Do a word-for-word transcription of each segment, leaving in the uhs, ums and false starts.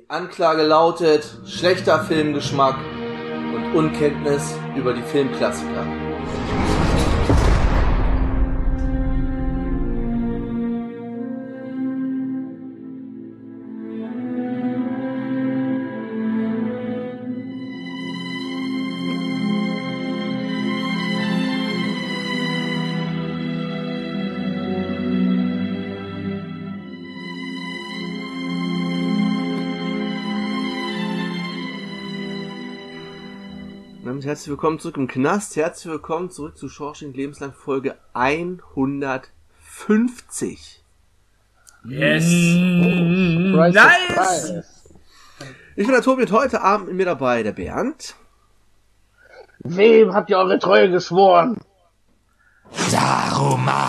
Anklage lautet schlechter Filmgeschmack und Unkenntnis über die Filmklassiker. Herzlich willkommen zurück im Knast. Herzlich willkommen zurück zu Shawshank Lebenslang Folge hundertfünfzig. Yes! Oh, nice! Ich bin der Tobi und heute Abend mit mir dabei der Bernd. Wem habt ihr eure Treue geschworen? Saruman!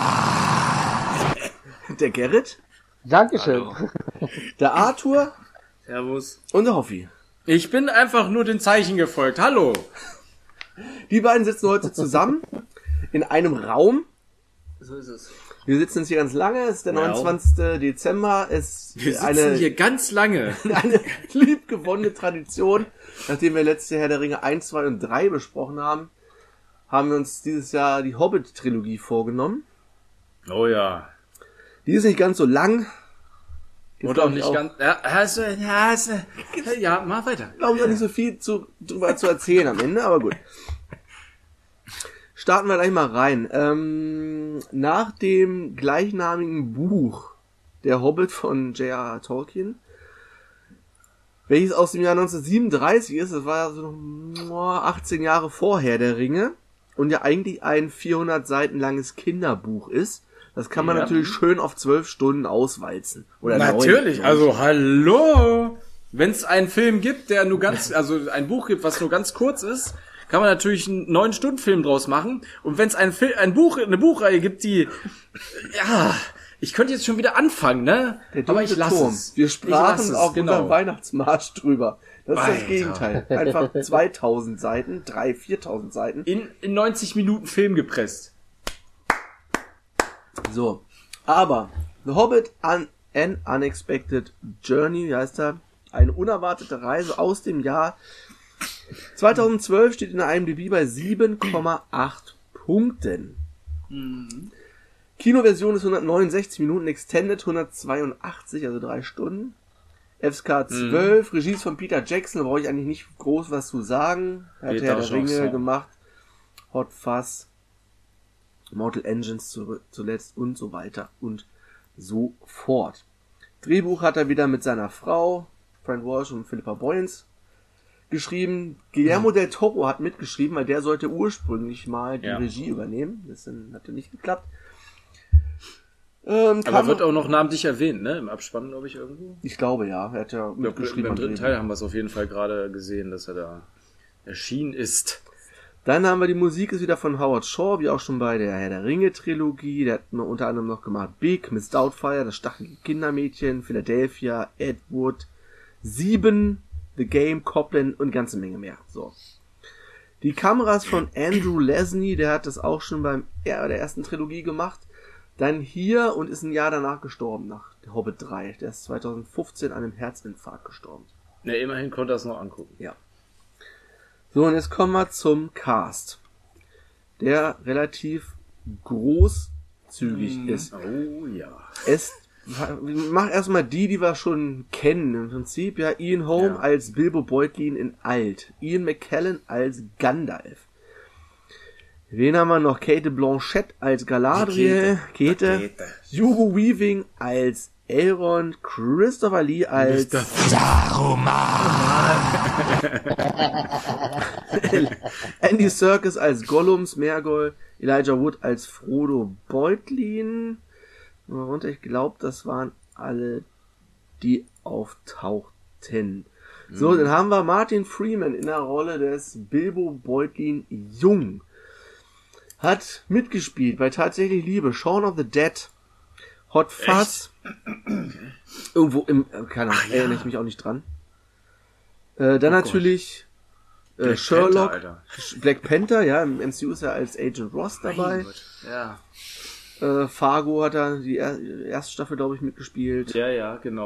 Der Gerrit. Dankeschön. Hallo. Der Arthur. Servus. Und der Hoffi. Ich bin einfach nur den Zeichen gefolgt. Hallo! Die beiden sitzen heute zusammen in einem Raum. So ist es. Wir sitzen jetzt hier ganz lange. Es ist der neunundzwanzigster Dezember. Es Wir sitzen eine, hier ganz lange. Eine liebgewonnene Tradition. Nachdem wir letztes Jahr Herr der Ringe eins, zwei und drei besprochen haben, haben wir uns dieses Jahr die Hobbit-Trilogie vorgenommen. Oh ja. Die ist nicht ganz so lang. Und auch nicht auch, ganz... Ja, hast du, hast du, ja, mach weiter. Glaube ich auch nicht so viel zu, drüber zu erzählen am Ende, aber gut. Starten wir gleich mal rein. Ähm, nach dem gleichnamigen Buch Der Hobbit von J R R. Tolkien, welches aus dem Jahr neunzehnhundertsiebenunddreißig ist, das war so noch achtzehn Jahre vorher der Ringe und ja eigentlich ein vierhundert Seiten langes Kinderbuch ist. Das kann man ja natürlich schön auf zwölf Stunden auswalzen. Oder natürlich, neun, also hallo! Wenn es einen Film gibt, der nur ganz, also ein Buch gibt, was nur ganz kurz ist, kann man natürlich einen neun Stunden Film draus machen. Und wenn es ein Film, ein Buch, eine Buchreihe gibt, die, ja, ich könnte jetzt schon wieder anfangen, ne? Der Aber ich lasse es. Wir sprachen auf genau. unserem Weihnachtsmarsch drüber. Das ist Alter. Das Gegenteil. Einfach zweitausend Seiten, dreitausend, viertausend Seiten. In, in neunzig Minuten Film gepresst. So, aber The Hobbit an An Unexpected Journey, wie heißt er? Eine unerwartete Reise aus dem Jahr zweitausendzwölf steht in der I M D B bei sieben Komma acht Punkten. Mhm. Kinoversion ist hundertneunundsechzig Minuten, Extended hundertzweiundachtzig, also drei Stunden. F S K zwölf, mhm. Regie ist von Peter Jackson, da brauche ich eigentlich nicht groß was zu sagen. Er hat Herr der Ringe so. gemacht, Hot Fuzz, Mortal Engines zu, zuletzt und so weiter und so fort. Drehbuch hat er wieder mit seiner Frau, Fran Walsh und Philippa Boyens, geschrieben. Guillermo mhm. del Toro hat mitgeschrieben, weil der sollte ursprünglich mal die ja. Regie übernehmen. Das hat ja nicht geklappt. Ähm, Aber wird auch noch namentlich erwähnt, ne? Im Abspann, glaube ich, irgendwo. Ich glaube, ja. Er hat ja mitgeschrieben. Beim dritten Teil haben wir es auf jeden Fall gerade gesehen, dass er da erschienen ist. Dann haben wir die Musik ist wieder von Howard Shore, wie auch schon bei der Herr der Ringe Trilogie. Der hat unter anderem noch gemacht Big, Miss Doubtfire, das stachelige Kindermädchen, Philadelphia, Ed Wood, Sieben, The Game, Copland und eine ganze Menge mehr. So. Die Kameras von Andrew Lesnie, der hat das auch schon beim der ersten Trilogie gemacht. Dann hier und ist ein Jahr danach gestorben, nach der Hobbit drei. Der ist zweitausendfünfzehn an einem Herzinfarkt gestorben. Ja, immerhin konnte er es noch angucken. Ja. So, und jetzt kommen wir zum Cast, der relativ großzügig mm. ist. Oh ja. Es, mach erstmal die, die wir schon kennen. Im Prinzip, ja, Ian Holm ja. als Bilbo Beutlin in Alt. Ian McKellen als Gandalf. Wen haben wir noch? Kate Blanchett als Galadriel. Kate. Kate. Hugo Weaving als Elrond. Christopher Lee als Saruman. Andy Serkis als Gollum Smeargol. Elijah Wood als Frodo Beutlin. Und ich glaube, das waren alle, die auftauchten. So, mhm. dann haben wir Martin Freeman in der Rolle des Bilbo Beutlin Jung. Hat mitgespielt bei Tatsächlich Liebe, Shaun of the Dead, Hot Fuzz. Okay. Irgendwo im, keine Ahnung, ja. erinnere ich mich auch nicht dran. Äh, dann oh natürlich äh, Sherlock, Panther, Black Panther, ja, im M C U ist er als Agent Ross dabei. Ja. Äh, Fargo hat er die er- erste Staffel, glaube ich, mitgespielt. Ja, ja, genau.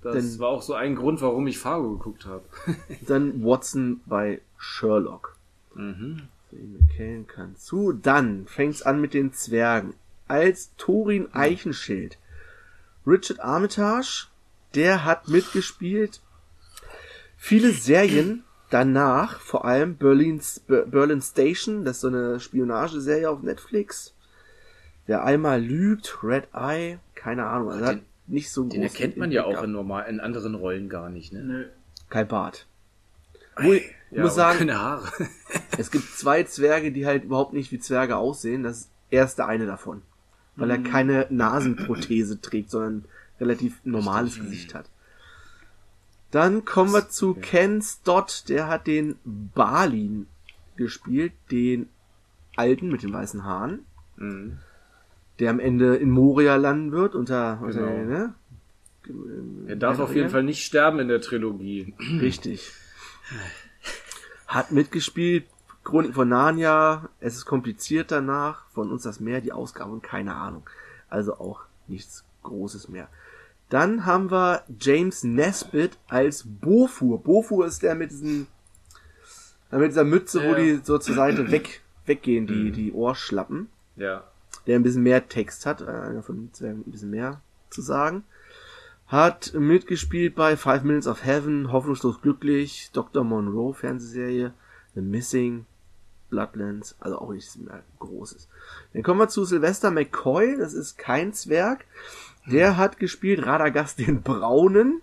Das Denn- war auch so ein Grund, warum ich Fargo geguckt habe. Dann Watson bei Sherlock. Mhm. McKellen kann zu. Dann fängt's an mit den Zwergen. Als Thorin Eichenschild. Richard Armitage, der hat mitgespielt. Viele Serien danach, vor allem Berlin's, Ber- Berlin Station, das ist so eine Spionageserie auf Netflix. Wer einmal lügt, Red Eye, keine Ahnung, also Den- hat nicht so einen Den großen erkennt man ja Impact auch in gehabt. normal, in anderen Rollen gar nicht, ne? Nö. Kein Bart. Wo ich Ja, muss und sagen, keine Haare. es gibt zwei Zwerge, die halt überhaupt nicht wie Zwerge aussehen. Das ist erst der eine davon. Weil er keine Nasenprothese trägt, sondern ein relativ normales Gesicht hat. Dann kommen wir zu Ken Stott. Der hat den Balin gespielt, den Alten mit den weißen Haaren, Mhm. der am Ende in Moria landen wird. Unter, unter Genau. ne? Er darf auf jeden Fall nicht sterben in der Trilogie. Richtig. Hat mitgespielt, Chronik von Narnia, es ist kompliziert danach, von uns das Meer, die Ausgabe und keine Ahnung. Also auch nichts Großes mehr. Dann haben wir James Nesbitt als Bofur. Bofur ist der mit diesem, mit dieser Mütze, wo Ja. die so zur Seite weg, weggehen, die, die Ohrschlappen. Ja. Der ein bisschen mehr Text hat, äh, einer von den Zwergen ein bisschen mehr zu sagen. Hat mitgespielt bei Five Minutes of Heaven, Hoffnungslos glücklich, Doktor Monroe Fernsehserie, The Missing, Bloodlands, also auch nichts mehr Großes. Dann kommen wir zu Sylvester McCoy, das ist kein Zwerg. Der hat gespielt Radagast den Braunen.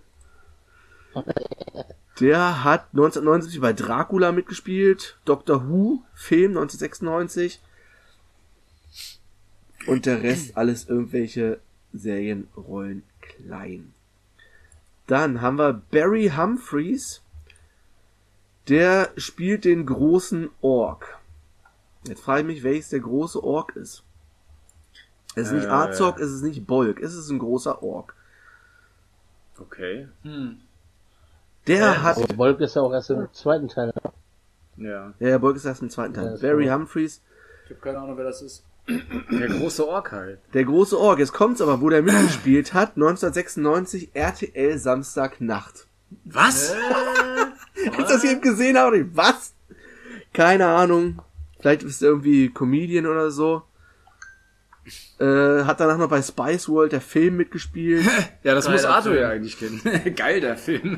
Der hat neunzehnhundertneunundsiebzig bei Dracula mitgespielt, Doctor Who, Film neunzehnhundertsechsundneunzig. Und der Rest alles irgendwelche Serienrollen klein. Dann haben wir Barry Humphries. Der spielt den großen Ork. Jetzt frage ich mich, welches der große Ork ist. Es ist nicht Äh. Azog, es ist nicht Bolg, es ist ein großer Ork. Okay. Hm. Der hat... Aber Wolk ist ja auch erst im zweiten Teil. Ja. Ja, ja, Bolg ist erst im zweiten Ja, Teil. ist Barry klar. Humphries, Ich habe keine Ahnung, wer das ist. Der große Ork halt. der große Ork. Jetzt kommt's aber, wo der mitgespielt hat, neunzehnhundertsechsundneunzig R T L Samstagnacht. Was? Als ich das eben gesehen habe, ich, was? Keine Ahnung. Vielleicht ist er irgendwie Comedian oder so. Äh, hat danach noch bei Spice World der Film mitgespielt. Ja, das Geiler muss Arthur Film. ja eigentlich kennen. Geil, der Film.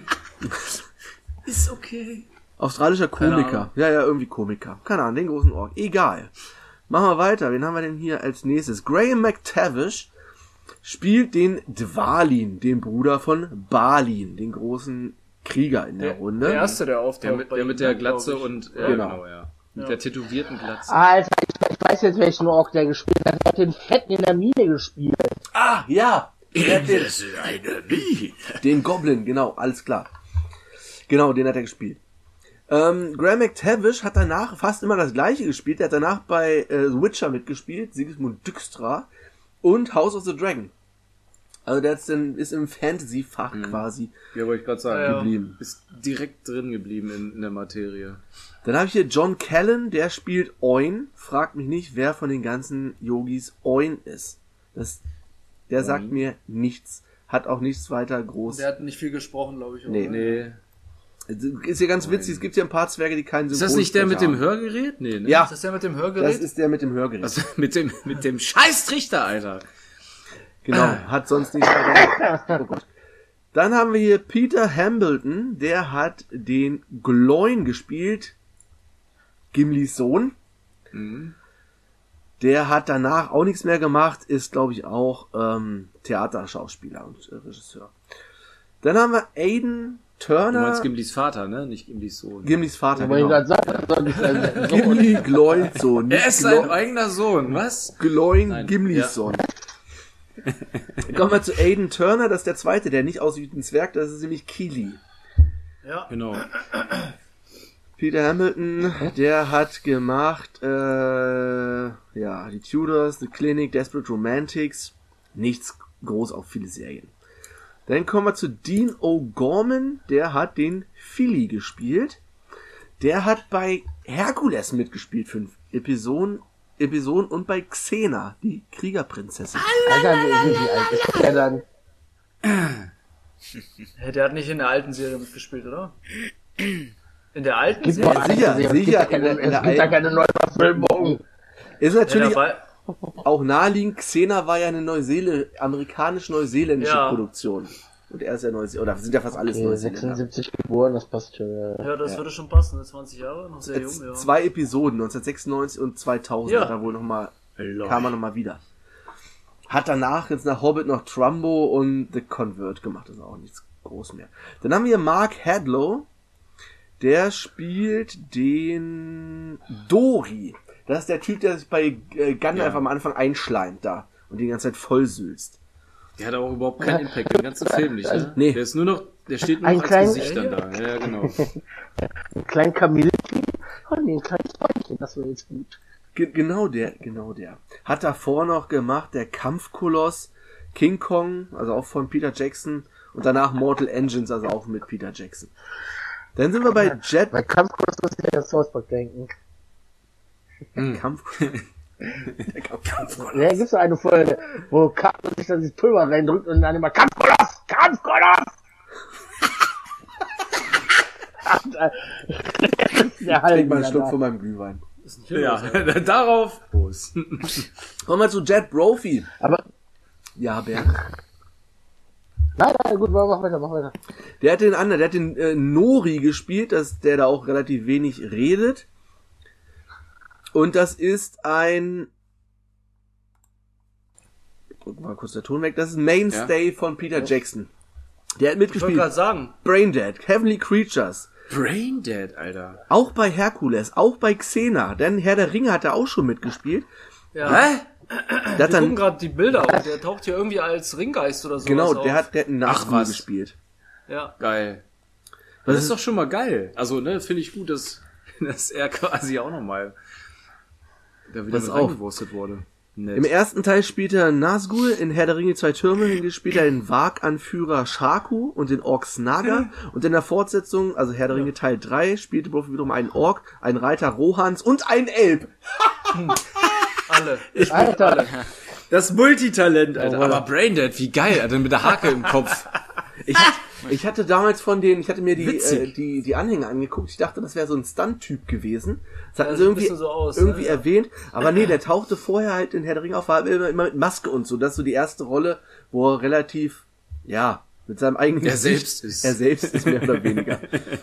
Ist okay. Australischer Keine Komiker. Ahnung. Ja, ja, irgendwie Komiker. Keine Ahnung, den großen Ork. Egal. Machen wir weiter. Wen haben wir denn hier als nächstes? Graham McTavish spielt den Dwalin, den Bruder von Balin, den großen Krieger in der, Der, Runde. der erste, der auftaucht. Der mit, bei der ihm, mit der glaub Glatze ich. und, ja, Genau. genau, ja. Mit Ja. der tätowierten Glatze. Alter, ich, ich weiß jetzt, welchen Ork der gespielt hat. Er hat den Fetten in der Mine gespielt. Ah, ja. Der hat den, eine Mine. den Goblin, genau, alles klar. Genau, den hat er gespielt. Ähm, Graham McTavish hat danach fast immer das gleiche gespielt. Er hat danach bei äh, The Witcher mitgespielt, Sigismund Dijkstra und House of the Dragon. Also der ist, in, ist im Fantasy-Fach quasi Ja, wollte ich gerade sagen. Ja, ja. geblieben. Ist direkt drin geblieben in, in der Materie. Dann habe ich hier John Callan, der spielt Oin. Fragt mich nicht, wer von den ganzen Yogis Oin ist. Das, der sagt mir nichts. Hat auch nichts weiter groß. Der hat nicht viel gesprochen, glaube ich. Auch, Nee. ne? Nee. Ist ja ganz witzig, es gibt hier ein paar Zwerge, die keinen Ist das nicht der mit dem Synchronsprecher Hörgerät? Nee, ne? Ja. Ist das der mit dem haben. Hörgerät? Das ist der mit dem Hörgerät. Also mit dem, mit dem scheiß Trichter, Alter. Genau, hat sonst nichts weiter. Oh Gott. Dann haben wir hier Peter Hambleton, der hat den Gloin gespielt. Gimlis Sohn. Mhm. Der hat danach auch nichts mehr gemacht, ist glaube ich auch ähm, Theaterschauspieler und äh, Regisseur. Dann haben wir Aiden Du Turner, meinst Gimlis Vater, ne? Nicht Gimlis Sohn. Gimlis Vater, Aber ich genau. gerade sagen, soll ich sagen, so Gimli Gloins Sohn. Er nicht ist sein Glo- eigener Sohn, was? Gloin Nein, Gimlis ja. Sohn. Dann kommen wir zu Aiden Turner, das ist der zweite, der nicht aussieht wie ein Zwerg, das ist nämlich Keely. Ja. Genau. Peter Hamilton, der hat gemacht, äh, ja, die Tudors, The Clinic, Desperate Romantics, nichts groß, auch viele Serien. Dann kommen wir zu Dean O'Gorman, der hat den Philly gespielt. Der hat bei Herkules mitgespielt, fünf Episoden, Episoden und bei Xena, die Kriegerprinzessin. Alter, wie, wie alt ist der dann? Hey, der hat nicht in der alten Serie mitgespielt, oder? In der alten Gibt Serie? mal sicher, sicher, sicher, sicher. in Keine, der- in der es gibt da alten- keine neue Verfilmung. Ist Ja, natürlich dabei, auch naheliegend, Xena war ja eine Neuseele, amerikanisch-neuseeländische Ja. Produktion. Und er ist ja Neuseeländer, oder sind ja fast alles Okay, Neuseeländer. sechsundsiebzig geboren, das passt schon. Ja. ja, das würde schon passen. ne? zwanzig Jahre, noch sehr jung, Jetzt ja. zwei Episoden, neunzehnhundertsechsundneunzig und zweitausend, Ja. da wohl noch mal, Lol. kam er nochmal wieder. Hat danach jetzt nach Hobbit noch Trumbo und The Convert gemacht, das ist auch nichts groß mehr. Dann haben wir Mark Hadlow, der spielt den Dori. Das ist der Typ, der sich bei äh, Gandalf Ja. am Anfang einschleimt da und die ganze Zeit vollsülzt. Der hat auch überhaupt keinen Impact, den ganzen Film nicht, ne? Nee. Der ist nur noch, der steht nur Ein noch als kleinen- Gesicht dann da. Ja, genau. Ein kleinen Kamillchen. Oh nee, ein kleines Beinchen, das wäre jetzt gut. Ge genau der, genau der. Hat davor noch gemacht der Kampfkoloss, King Kong, also auch von Peter Jackson und danach Mortal Engines, also auch mit Peter Jackson. Dann sind wir bei Jet Bei Kampfkurs muss ich an South Park denken. Kampf der Kampfkoloss. Ja, gibt's so eine Folge, wo Cartman sich dann dieses Pulver reindrückt und dann immer Kampfkoloss! Kampfkoloss! Und, äh, der Ich Hallen trinke mal einen wieder Schluck da. von meinem Glühwein. Ist nicht los, Ja, darauf. Prost. Kommen wir zu Jet Brophy. Aber, Ja, Bernd. nein, nein, gut, mach weiter, mach weiter. Der hat den anderen, der hat den äh, Nori gespielt, dass der da auch relativ wenig redet. Und das ist ein, drück mal kurz der Ton weg, das ist ein Mainstay von Peter Jackson. Der hat Ich wollte mitgespielt. gerade sagen, Braindead, Heavenly Creatures, Braindead, Alter. auch bei Hercules, auch bei Xena, denn Herr der Ringe hat er auch schon mitgespielt. ja. Hä? Der hat Wir gucken dann, gerade die Bilder und der taucht hier irgendwie als Ringgeist oder so. genau, auf. der hat, der hat einen Ach, Nazgul was. gespielt. Ja. Geil. Das ist doch schon mal geil. Also, ne, finde ich gut, dass, dass er quasi auch nochmal da wieder Pass mit auf. reingewurstet wurde. Nett. Im ersten Teil spielt er Nazgul, in Herr der Ringe zwei Türme spielt er den Wag-Anführer Shaku und den Ork Snaga und in der Fortsetzung, also Herr der Ringe Teil drei, spielte Brophy wiederum einen Ork, einen Reiter Rohans und einen Elb. Alle. Alter, Das Multitalent, Alter. Oh, Aber Braindead, wie geil, Alter, mit der Hake im Kopf. Ich, ich hatte damals von denen, ich hatte mir die, Witzig. äh, die, die Anhänger angeguckt, ich dachte, das wäre so ein Stunt-Typ gewesen. Das hatten Ja, sie sieht ein irgendwie, bisschen so aus, irgendwie ne? erwähnt, aber nee, der tauchte vorher halt in Herr der Ringe auf, war immer, immer mit Maske und so. Das ist so die erste Rolle, wo er relativ, ja, mit seinem eigenen Er Gesicht- selbst ist. Er selbst ist mehr oder weniger.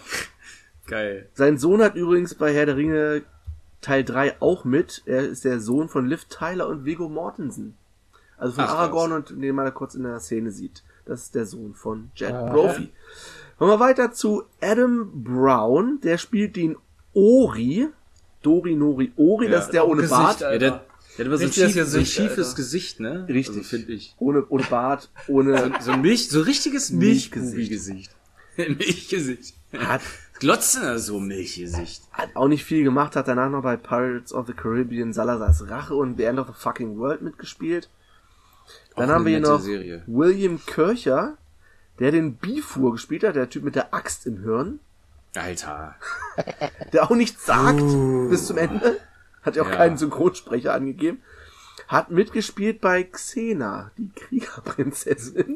Geil. Sein Sohn hat übrigens bei Herr der Ringe Teil drei auch mit. Er ist der Sohn von Liv Tyler und Viggo Mortensen. Also von Ach, Aragorn was. und den man da kurz in der Szene sieht. Das ist der Sohn von Jet Ah, Brophy. Kommen wir weiter zu Adam Brown. Der spielt den Ori. Dori Nori Ori. Ja. Das ist der ohne Gesicht, Bart. Alter. Ja, der, der hat immer so ein, Richtiges schief, so ein Gesicht, schiefes Alter. Gesicht, ne? Richtig. Also, finde ich. Ohne, ohne Bart. Ohne, So ein Milch, so richtiges Milchgesicht. Milchgesicht. Milchgesicht. hat, Glotzen, so Milchgesicht. hat auch nicht viel gemacht. Hat danach noch bei Pirates of the Caribbean, Salazar's Rache und The End of the Fucking World mitgespielt. Dann Auch haben wir eine hier nette noch Serie. William Kircher, der den Bifur gespielt hat, der Typ mit der Axt im Hirn, Alter. der auch nichts sagt bis zum Ende. Hat ja auch Ja. keinen Synchronsprecher angegeben. Hat mitgespielt bei Xena, die Kriegerprinzessin.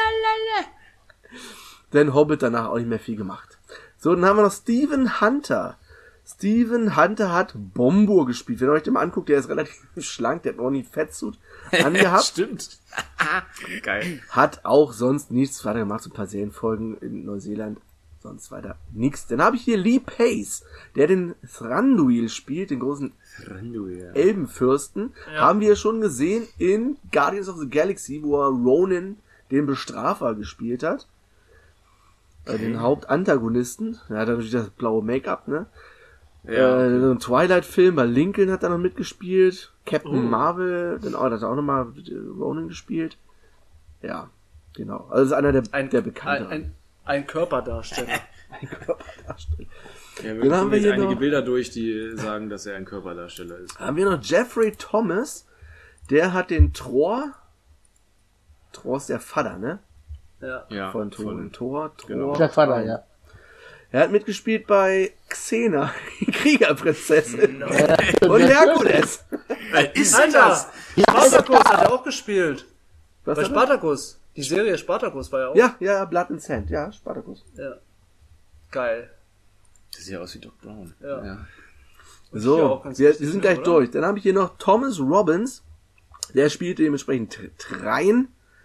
Denn Hobbit danach auch nicht mehr viel gemacht. So, dann haben wir noch Stephen Hunter. Stephen Hunter hat Bombur gespielt. Wenn ihr euch den mal anguckt, der ist relativ schlank, der hat noch nie Fettsuit angehabt. Stimmt. Geil. Hat auch sonst nichts weiter gemacht, so ein paar Serienfolgen in Neuseeland, sonst weiter nichts. Dann habe ich hier Lee Pace, der den Thranduil spielt, den großen Randuil. Elbenfürsten. Ja. Haben wir schon gesehen in Guardians of the Galaxy, wo er Ronan, den Bestrafer, gespielt hat. Äh, den Hauptantagonisten. Er hat natürlich das blaue Make-up, ne? Ja. Äh, so ein Twilight-Film, bei Lincoln hat er noch mitgespielt. Captain Oh. Marvel, dann oh, hat er auch nochmal Ronan gespielt. Ja, genau. Also ist einer der, Ein, der ein, bekannteren. ein, ein Körperdarsteller. Ein Körperdarsteller. Ja, wir Dann haben haben wir jetzt hier einige noch- Bilder durch, die sagen, dass er ein Körperdarsteller ist. Haben wir noch Jeffrey Thomas, der hat den Tror. Tror ist der Vater, ne? Ja. Ja, Von Thor. von, Thor, Thor. genau. der Vater, ja. Er hat mitgespielt bei Xena, die Kriegerprinzessin. Und Herkules. Was ist Alter! Spartacus hat er auch gespielt. Was Bei hat er? Spartacus. Die Serie Spartacus war ja auch. Ja, ja, ja, Blood and Sand, ja, Spartacus. Ja. Geil. Das sieht ja aus wie Doc Brown. Ja. ja. hier So, auch ganz wir, wichtig, wir sind ne, gleich oder? durch. Dann habe ich hier noch Thomas Robbins. Der spielt dementsprechend Tr- Trein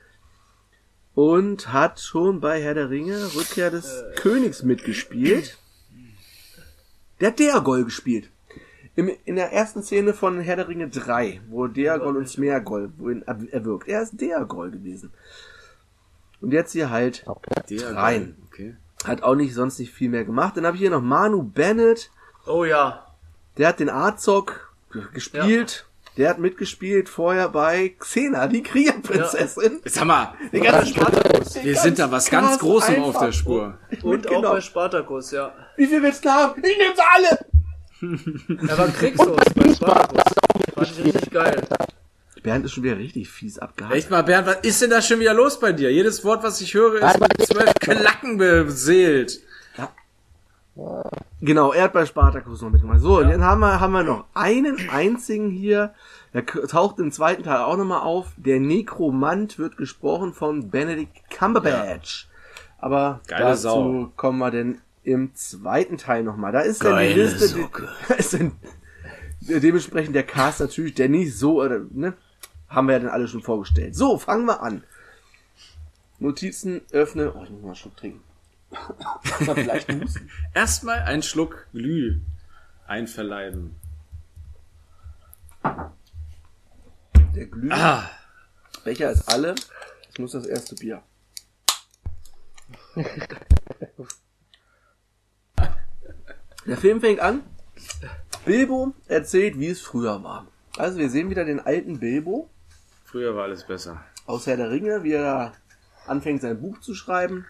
und hat schon bei Herr der Ringe Rückkehr des Äh. Königs mitgespielt. Der hat Deagol gespielt. Im, in der ersten Szene von Herr der Ringe drei, wo Deagol und Smeagol wohin er, erwirkt. Er ist Deagol gewesen. Und jetzt hier halt Der Trein. Okay. Hat auch nicht sonst nicht viel mehr gemacht. Dann habe ich hier noch Manu Bennett. Oh ja. Der hat den Azog gespielt. Der hat mitgespielt vorher bei Xena, die Kriegerprinzessin. Sag mal, Den ganzen Spartacus. wir sind da was ganz krass Großem einfach. auf der Spur. Und auch Genau. bei Spartacus, ja. Wie viel willst du haben? Ich nehme sie alle! Er war Kriegslos bei Spartacus. Fand ich richtig geil. Bernd ist schon wieder richtig fies abgehakt. Echt mal, Bernd, was ist denn da schon wieder los bei dir? Jedes Wort, was ich höre, ist mit zwölf Klacken beseelt. Genau, er hat bei Spartacus noch mitgemacht. So, und dann haben wir, haben wir noch einen einzigen hier. Der k- taucht im zweiten Teil auch nochmal auf. Der Nekromant wird gesprochen von Benedict Cumberbatch. Aber Geile dazu Sau. kommen wir denn im zweiten Teil nochmal. Da ist dann die Geile Liste, Socke. da ist dann dementsprechend der Cast natürlich, der nicht so, oder, ne, haben wir ja dann alle schon vorgestellt. So, fangen wir an. Notizen öffne. Oh, ich muss mal einen Schluck trinken. Mal vielleicht husten. Erstmal einen Schluck Glüh einverleiben. Der Glüh. Ah, Becher ist alle. Ich muss das erste Bier. Der Film fängt an. Bilbo erzählt, wie es früher war. Also wir sehen wieder den alten Bilbo früher war alles besser. aus Herr der Ringe, wie er da anfängt sein Buch zu schreiben.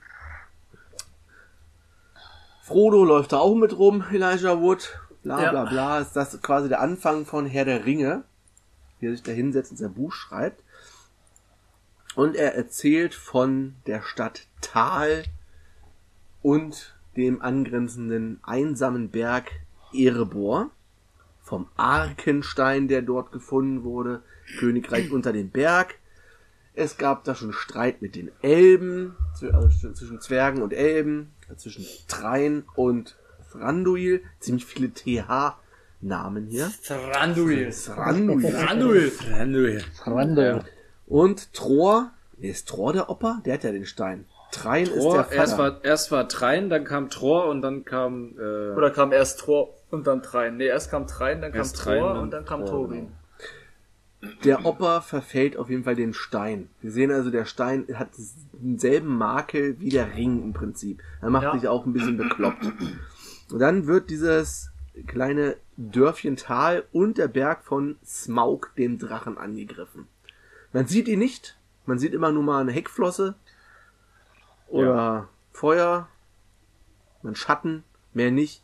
Frodo läuft da auch mit rum, Elijah Wood, bla Ja. bla bla. Ist das quasi der Anfang von Herr der Ringe, wie er sich da hinsetzt und sein Buch schreibt. Und er erzählt von der Stadt Tal und dem angrenzenden einsamen Berg Erebor, vom Arkenstein, der dort gefunden wurde, Königreich unter dem Berg. Es gab da schon Streit mit den Elben, zw- also zwischen Zwergen und Elben, zwischen Trein und Thranduil. Ziemlich viele T H-Namen hier. Thranduil. Thranduil. Thranduil. Thranduil. Rande. Und Tror. Wer ist Tror der Opa? Der hat ja den Stein. Trein ist Tror, der erst Vater. war, erst war Trein, dann kam Tror und dann kam, äh, Oder kam erst Thor und dann Trein. Nee, erst kam Trein, dann kam Erst Trein, Thor dann und dann kam Thor, Thorin. Der Opa verfällt auf jeden Fall den Stein. Wir sehen also, der Stein hat denselben Makel wie der Ring im Prinzip. Er macht Ja. sich auch ein bisschen bekloppt. Und dann wird dieses kleine Dörfchen Tal und der Berg von Smaug, dem Drachen, angegriffen. Man sieht ihn nicht. Man sieht immer nur mal eine Heckflosse oder Feuer, einen Schatten, mehr nicht.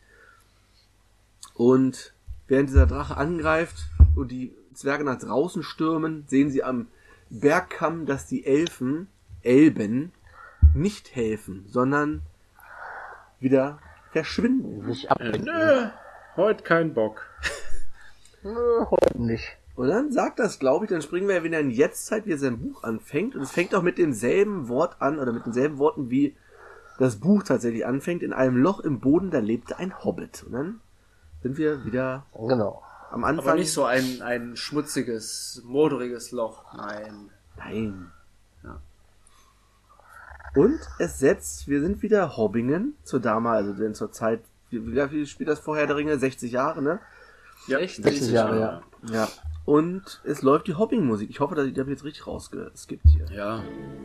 Und während dieser Drache angreift und die Zwerge nach draußen stürmen, sehen sie am Bergkamm, dass die Elfen, Elben, nicht helfen, sondern wieder verschwinden. Sich äh, ablenken. nö, heute kein Bock. Nö, heute nicht. Und dann sagt das, glaube ich, dann springen wir ja wieder in die Jetztzeit, wie er sein Buch anfängt. Und es fängt auch mit demselben Wort an, oder mit denselben Worten, wie das Buch tatsächlich anfängt. In einem Loch im Boden, da lebte ein Hobbit. Und dann sind wir wieder Genau. am Anfang. Aber nicht so ein, ein schmutziges, moderiges Loch. Nein. Nein. Ja. Und es setzt, wir sind wieder Hobbingen, zur damals, also denn zur Zeit, wie, wie viel spielt das vorher der Ringe? sechzig Jahre, ne? Ja, Echt? sechzig Jahre, ja. Ja. Und es läuft die Hobbing-Musik. Ich hoffe, dass ich da jetzt richtig rausgeskippt hier. Ja.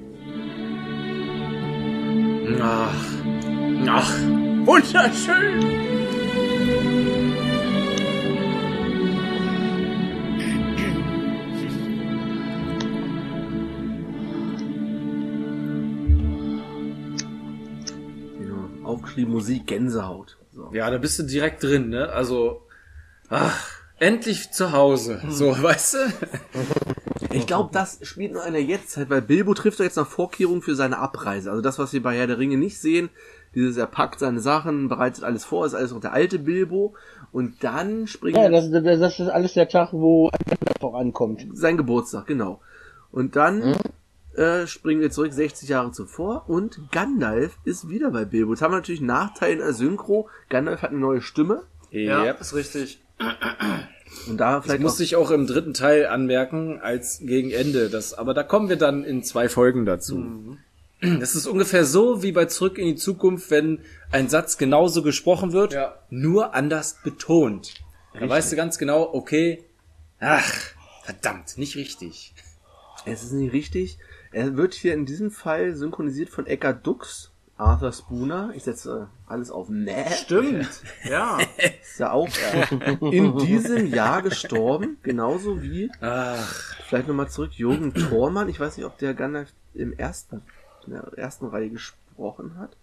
Ach. Ach. Wunderschön. Genau. Aufgeschrieben Musik, Gänsehaut. So. Ja, da bist du direkt drin, ne? Also, ach, endlich zu Hause. So, weißt du? Ich glaube, das spielt nur eine Jetztzeit, weil Bilbo trifft doch jetzt noch Vorkehrungen für seine Abreise. Also das, was wir bei Herr der Ringe nicht sehen, dieses, er packt seine Sachen, bereitet alles vor, ist alles noch der alte Bilbo. Und dann springt Ja, das, das, das ist alles der Tag, wo ein vorankommt. sein Geburtstag, genau. Und dann äh, springen wir zurück sechzig Jahre zuvor und Gandalf ist wieder bei Bilbo. Jetzt haben wir natürlich einen Nachteil in der Synchro. Gandalf hat eine neue Stimme. Ja, Ja. ist richtig. Und da Das vielleicht musste auch, ich auch im dritten Teil anmerken, als gegen Ende. Das, aber da kommen wir dann in zwei Folgen dazu. Mhm. Das ist ungefähr so wie bei Zurück in die Zukunft, wenn ein Satz genauso gesprochen wird, Ja. nur anders betont. Da weißt du ganz genau, okay, ach, verdammt, nicht richtig. es ist nicht richtig. Er wird hier in diesem Fall synchronisiert von Eckhard Dux, Arthur Spooner. Ich setze alles auf Mäh. Stimmt. Ja. Ist ja auch in diesem Jahr gestorben, genauso wie, Ach, vielleicht nochmal zurück, Jürgen Thormann. Ich weiß nicht, ob der Gandalf im ersten, in der ersten Reihe gesprochen hat.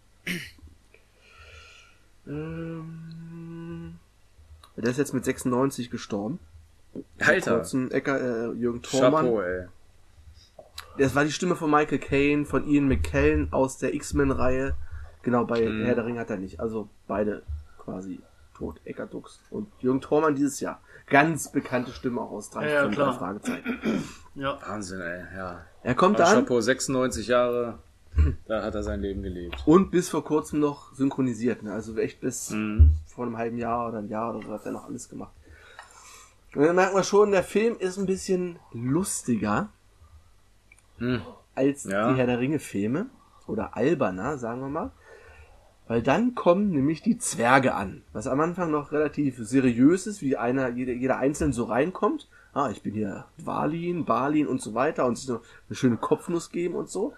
Ähm, der ist jetzt mit sechsundneunzig gestorben. Alter, Kurzen Ecker, äh, Jürgen Thormann. Chapeau, ey. Das war die Stimme von Michael Caine, von Ian McKellen aus der X-Men-Reihe. Genau, bei Mhm. Herr der Ringe hat er nicht. Also beide quasi tot. Eckhard Dux und Jürgen Thormann dieses Jahr. Ganz bekannte Stimme auch aus drei, Ja, ja, von drei klar. Fragezeichen. Ja. Wahnsinn, ey, ja. Er kommt Aber an Chapeau, sechsundneunzig Jahre, da hat er sein Leben gelebt. und bis vor kurzem noch synchronisiert. Ne? Also echt bis Mhm. vor einem halben Jahr oder ein Jahr oder so hat er noch alles gemacht. Und dann merkt man schon, der Film ist ein bisschen lustiger Hm. als Ja. die Herr der Ringe Filme oder alberner, sagen wir mal. Weil dann kommen nämlich die Zwerge an, was am Anfang noch relativ seriös ist, wie einer, jeder, jeder einzeln so reinkommt. Ah, ich bin hier Dwalin, Balin und so weiter und sich so eine schöne Kopfnuss geben und so.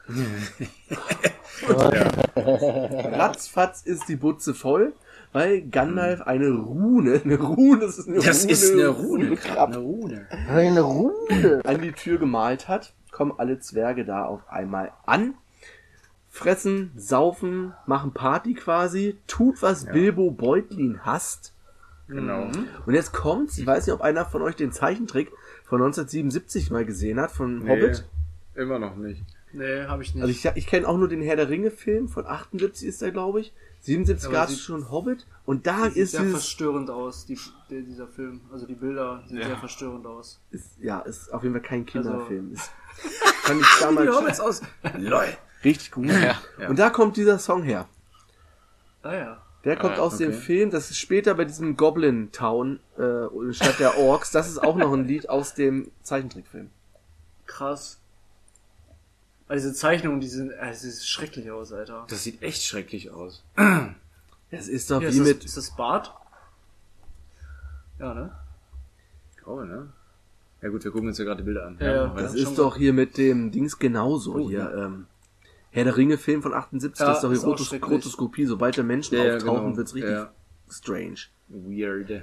Ratzfatz ist die Butze voll, weil Gandalf eine Rune, eine Rune, das ist eine Das Rune, ist eine Rune, Krab, eine Rune. Eine Ruhe. an die Tür gemalt hat, kommen alle Zwerge da auf einmal an, fressen, saufen, machen Party quasi, tut, was Bilbo Beutlin hasst. Genau. Und jetzt kommt's, ich weiß nicht, ob einer von euch den Zeichentrick von neunzehnhundertsiebenundsiebzig mal gesehen hat, von Nee, Hobbit. immer noch nicht. Nee, hab ich nicht. Also ich, ich kenne auch nur den Herr der Ringe-Film, von achtundsiebzig ist der, glaube ich. siebenundsiebzig Aber gab es sieht- schon Hobbit. Und da sieht ist sehr dieses... verstörend aus, die, der, dieser Film. Also die Bilder sehen Ja. sehr verstörend aus. Ist, ja, ist auf jeden Fall kein Kinderfilm. Also- Ist, fand ich damals aus. Lol. richtig gut. Ja, ja. Und da kommt dieser Song her. Ah ja. Der kommt Ah, aus dem okay. Film, das ist später bei diesem Goblin Town, äh, statt der Orks. Das ist auch noch ein Lied aus dem Zeichentrickfilm. Krass. Also diese Zeichnungen, die sind, äh, es sieht schrecklich aus, Alter. Das sieht echt schrecklich aus. Das ist doch Hier, wie ist, mit... das, ist das Bart? Ja, ne? Oh, ne? Ja gut, wir gucken uns ja gerade die Bilder an. Ja, ja. weiter. Das schon ist doch hier mit dem Dings genauso Oh, hier. Ähm, Herr der Ringe Film von achtundsiebzig, Ja, das ist doch die ist auch Rotos schrecklich. Rotoskopie. Sobald da Menschen Ja, ja, auftauchen, genau. wird's richtig Ja. strange. Weird.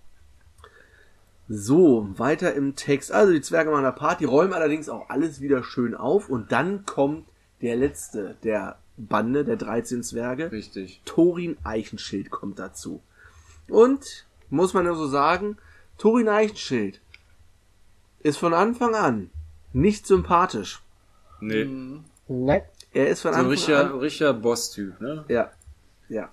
So, weiter im Text. Also die Zwerge machen eine Party, räumen allerdings auch alles wieder schön auf und dann kommt der letzte der Bande, der dreizehn Zwerge. Richtig. Thorin Eichenschild kommt dazu. Und, muss man ja so sagen, Thorin Eichenschild ist von Anfang an nicht sympathisch. Nee. Mhm. Nein. Er ist von So ein Anfang richtiger, an... richtiger Boss-Typ, ne? Ja, ja.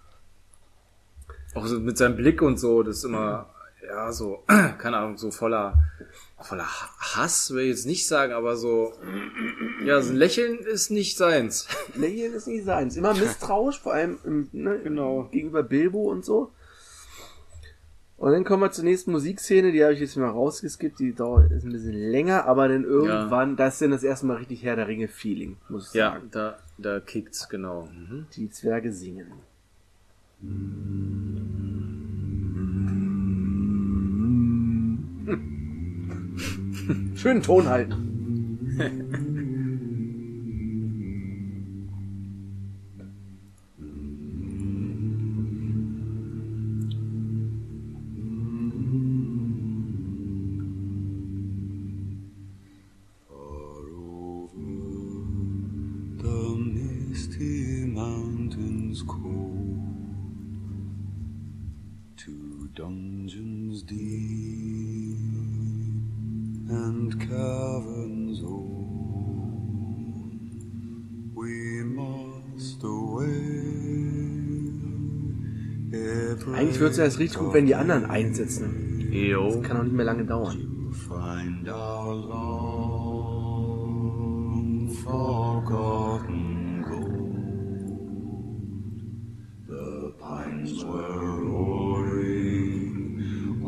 Auch so mit seinem Blick und so, das ist immer, ja, so, keine Ahnung, so voller, voller Hass, will ich jetzt nicht sagen, aber so, ja, so ein Lächeln ist nicht seins. Lächeln ist nicht seins. Immer misstrauisch, vor allem im, ne, Genau. gegenüber Bilbo und so. Und dann kommen wir zur nächsten Musikszene, die habe ich jetzt mal rausgeskippt, die dauert ist ein bisschen länger, aber dann irgendwann, das ist dann das erste Mal richtig Herr der Ringe Feeling, muss ich Ja, sagen. da, da kickt's, genau. Mhm. Die Zwerge singen. Schönen Ton halten. The misty mountains cold, to dungeons deep and caverns old, we must away. Eigentlich wird es ja erst richtig gut, wenn die anderen einsetzen. Jo. Kann auch nicht mehr lange dauern. To find our lost forgotten gold. The pines were roaring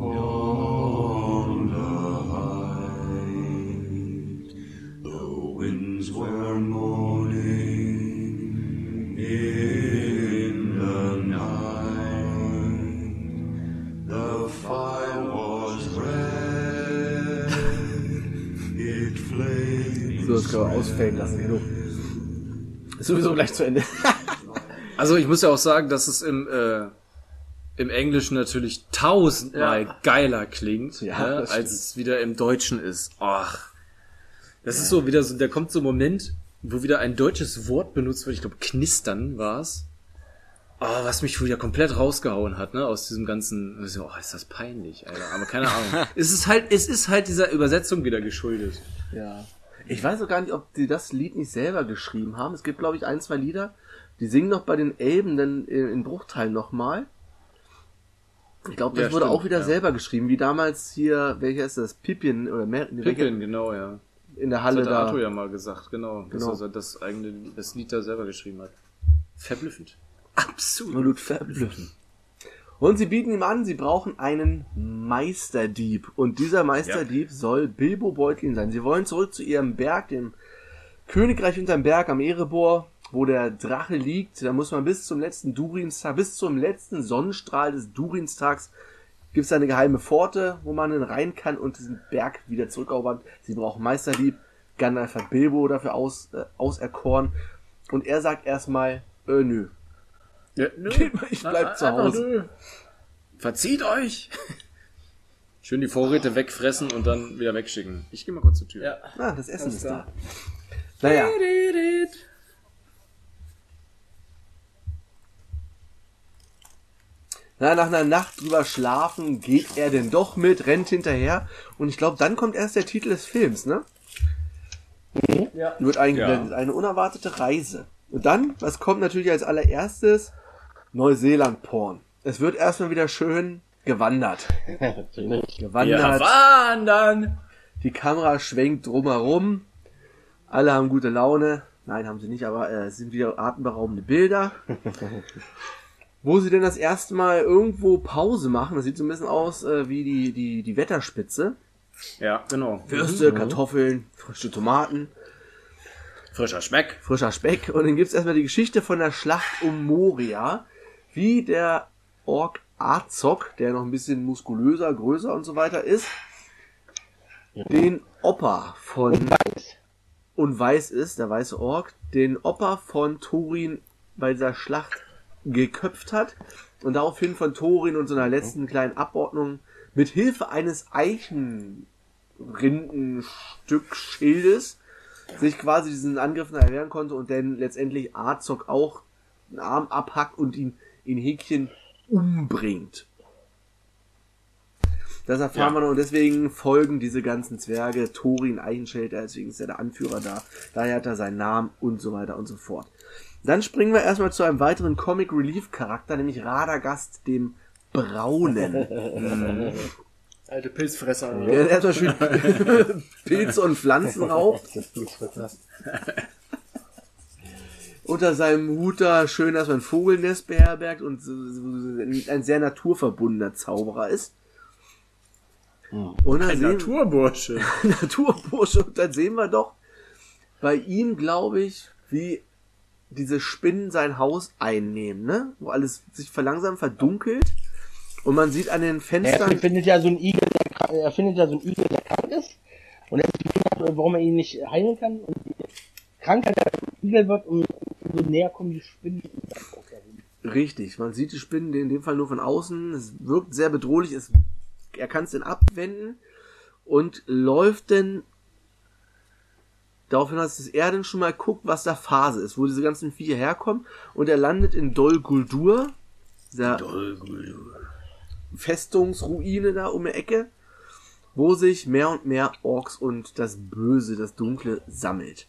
on the height. The winds were moaning in the night. The fire was red. It flamed. So, das können wir ausfällen lassen, genug. Ist sowieso gleich zu Ende. Also ich muss ja auch sagen, dass es im, äh, im Englischen natürlich tausendmal Ja. geiler klingt, Ja, ne, das als stimmt. es wieder im Deutschen ist. Ach, das ist so wieder so, da kommt so ein Moment, wo wieder ein deutsches Wort benutzt wird, ich glaube knistern war's. Oh, was mich wieder komplett rausgehauen hat, ne, aus diesem ganzen, so, oh, ist das peinlich, Alter, aber keine Ahnung. es ist halt, es ist halt dieser Übersetzung wieder geschuldet. Ja. Ich weiß auch gar nicht, ob die das Lied nicht selber geschrieben haben. Es gibt, glaube ich, ein, zwei Lieder, die singen noch bei den Elben dann in Bruchteilen nochmal. Ich glaube, das Ja, wurde stimmt, auch wieder ja. selber geschrieben, wie damals hier, welcher ist das? Pippin oder Mer Pippin, genau, ja. in der Das Halle hat der da. Arthur ja mal gesagt, genau, Genau. dass er das eigene, das Lied da selber geschrieben hat. Verblüffend. Absolut. Absolut verblüffend. Und sie bieten ihm an, sie brauchen einen Meisterdieb. Und dieser Meisterdieb soll Bilbo Beutlin sein. Sie wollen zurück zu ihrem Berg, dem Königreich hinterm Berg am Erebor, wo der Drache liegt. Da muss man bis zum letzten Durinstag, bis zum letzten Sonnenstrahl des Durinstags, gibt es eine geheime Pforte, wo man dann rein kann und diesen Berg wieder zurückerobern. Sie brauchen Meisterdieb. Gandalf hat Bilbo dafür aus, äh, auserkoren. Und er sagt erstmal, äh, nö. Ja, nö. Ich bleib Na, zu einfach Hause. nö. Verzieht euch! Schön die Vorräte wegfressen und dann wieder wegschicken. Ich gehe mal kurz zur Tür. Ja. Ah, das Essen Alles ist klar. da. Naja. Na, nach einer Nacht drüber schlafen geht er denn doch mit, rennt hinterher und ich glaube, dann kommt erst der Titel des Films, ne? Ja. Wird eingeblendet. Eine unerwartete Reise. Und dann, was kommt natürlich als allererstes? Neuseeland-Porn. Es wird erstmal wieder schön gewandert. Natürlich. Wir Gewandert. wandern! Die Kamera schwenkt drumherum. Alle haben gute Laune. Nein, haben sie nicht, aber äh, es sind wieder atemberaubende Bilder. Wo sie denn das erste Mal irgendwo Pause machen, das sieht so ein bisschen aus äh, wie die, die, die Wetterspitze. Ja, genau. Würste, Kartoffeln, frische Tomaten, Frischer Speck. frischer Speck. Und dann gibt's erstmal die Geschichte von der Schlacht um Moria, wie der Ork Azog, der noch ein bisschen muskulöser, größer und so weiter ist, den Opa von Weiß. und weiß ist, der weiße Ork, den Opa von Thorin bei dieser Schlacht geköpft hat und daraufhin von Thorin und so einer letzten kleinen Abordnung mit Hilfe eines Eichenrindenstückschildes sich quasi diesen Angriffen erwehren konnte und dann letztendlich Azog auch einen Arm abhackt und ihn in Häkchen umbringt. Das erfahren Ja. wir noch und deswegen folgen diese ganzen Zwerge Thorin Eichenschild, deswegen ist er der Anführer da, daher hat er seinen Namen und so weiter und so fort. Dann springen wir erstmal zu einem weiteren Comic Relief Charakter, nämlich Radagast dem Braunen. Alte Pilzfresser. Der erstmal schön Pilze und Pflanzen raucht. Unter seinem Hut da schön, dass man ein Vogelnest beherbergt und so- so ein sehr naturverbundener Zauberer ist. Und dann Ein sehen, Naturbursche. Naturbursche. Und dann sehen wir doch bei ihm, glaube ich, wie diese Spinnen sein Haus einnehmen, ne? Wo alles sich verlangsamt verdunkelt. Und man sieht an den Er Fenstern... findet ja so einen Igel, der, krank- er findet ja so einen Igel, der krank ist. Und er ist wundert, warum er ihn nicht heilen kann. Und die Krankheit der Igel wird, um so näher kommen die Spinnen. Richtig, man sieht die Spinnen in dem Fall nur von außen. Es wirkt sehr bedrohlich. Es, er kann es denn abwenden und läuft denn daraufhin, dass er denn schon mal guckt, was da Phase ist, wo diese ganzen Viecher herkommen. Und er landet in Dol Guldur, dieser Festungsruine da um die Ecke, wo sich mehr und mehr Orks und das Böse, das Dunkle sammelt.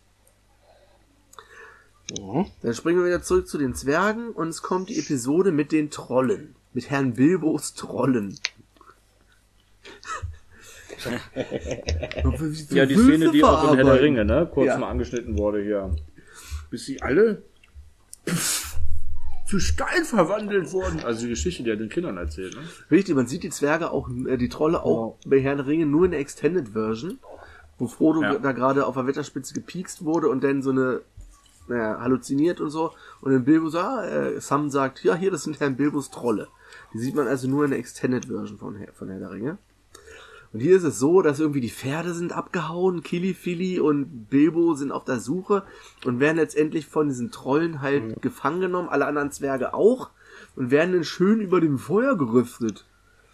Mhm. Dann springen wir wieder zurück zu den Zwergen und es kommt die Episode mit den Trollen. Mit Herrn Bilbos Trollen. Ja, die Szene, die auch in Herr der verarbeiten. Ringe, ne, kurz Ja. mal angeschnitten wurde hier. Bis sie alle pff, zu Stein verwandelt wurden. Also die Geschichte, die er den Kindern erzählt, ne? Richtig, man sieht die Zwerge auch, äh, die Trolle auch bei Herrn der Ringe nur in der Extended Version, wo Frodo Ja. da gerade auf der Wetterspitze gepiekst wurde und dann so eine, naja, halluziniert und so. Und dann Bilbo sagt, äh, Sam sagt, ja, hier, das sind Herrn Bilbos Trolle. Die sieht man also nur in der Extended Version von, Herr- von Herr der Ringe. Und hier ist es so, dass irgendwie die Pferde sind abgehauen, Kili-Fili und Bilbo sind auf der Suche und werden letztendlich von diesen Trollen halt Mhm. gefangen genommen, alle anderen Zwerge auch, und werden dann schön über dem Feuer gerüstet.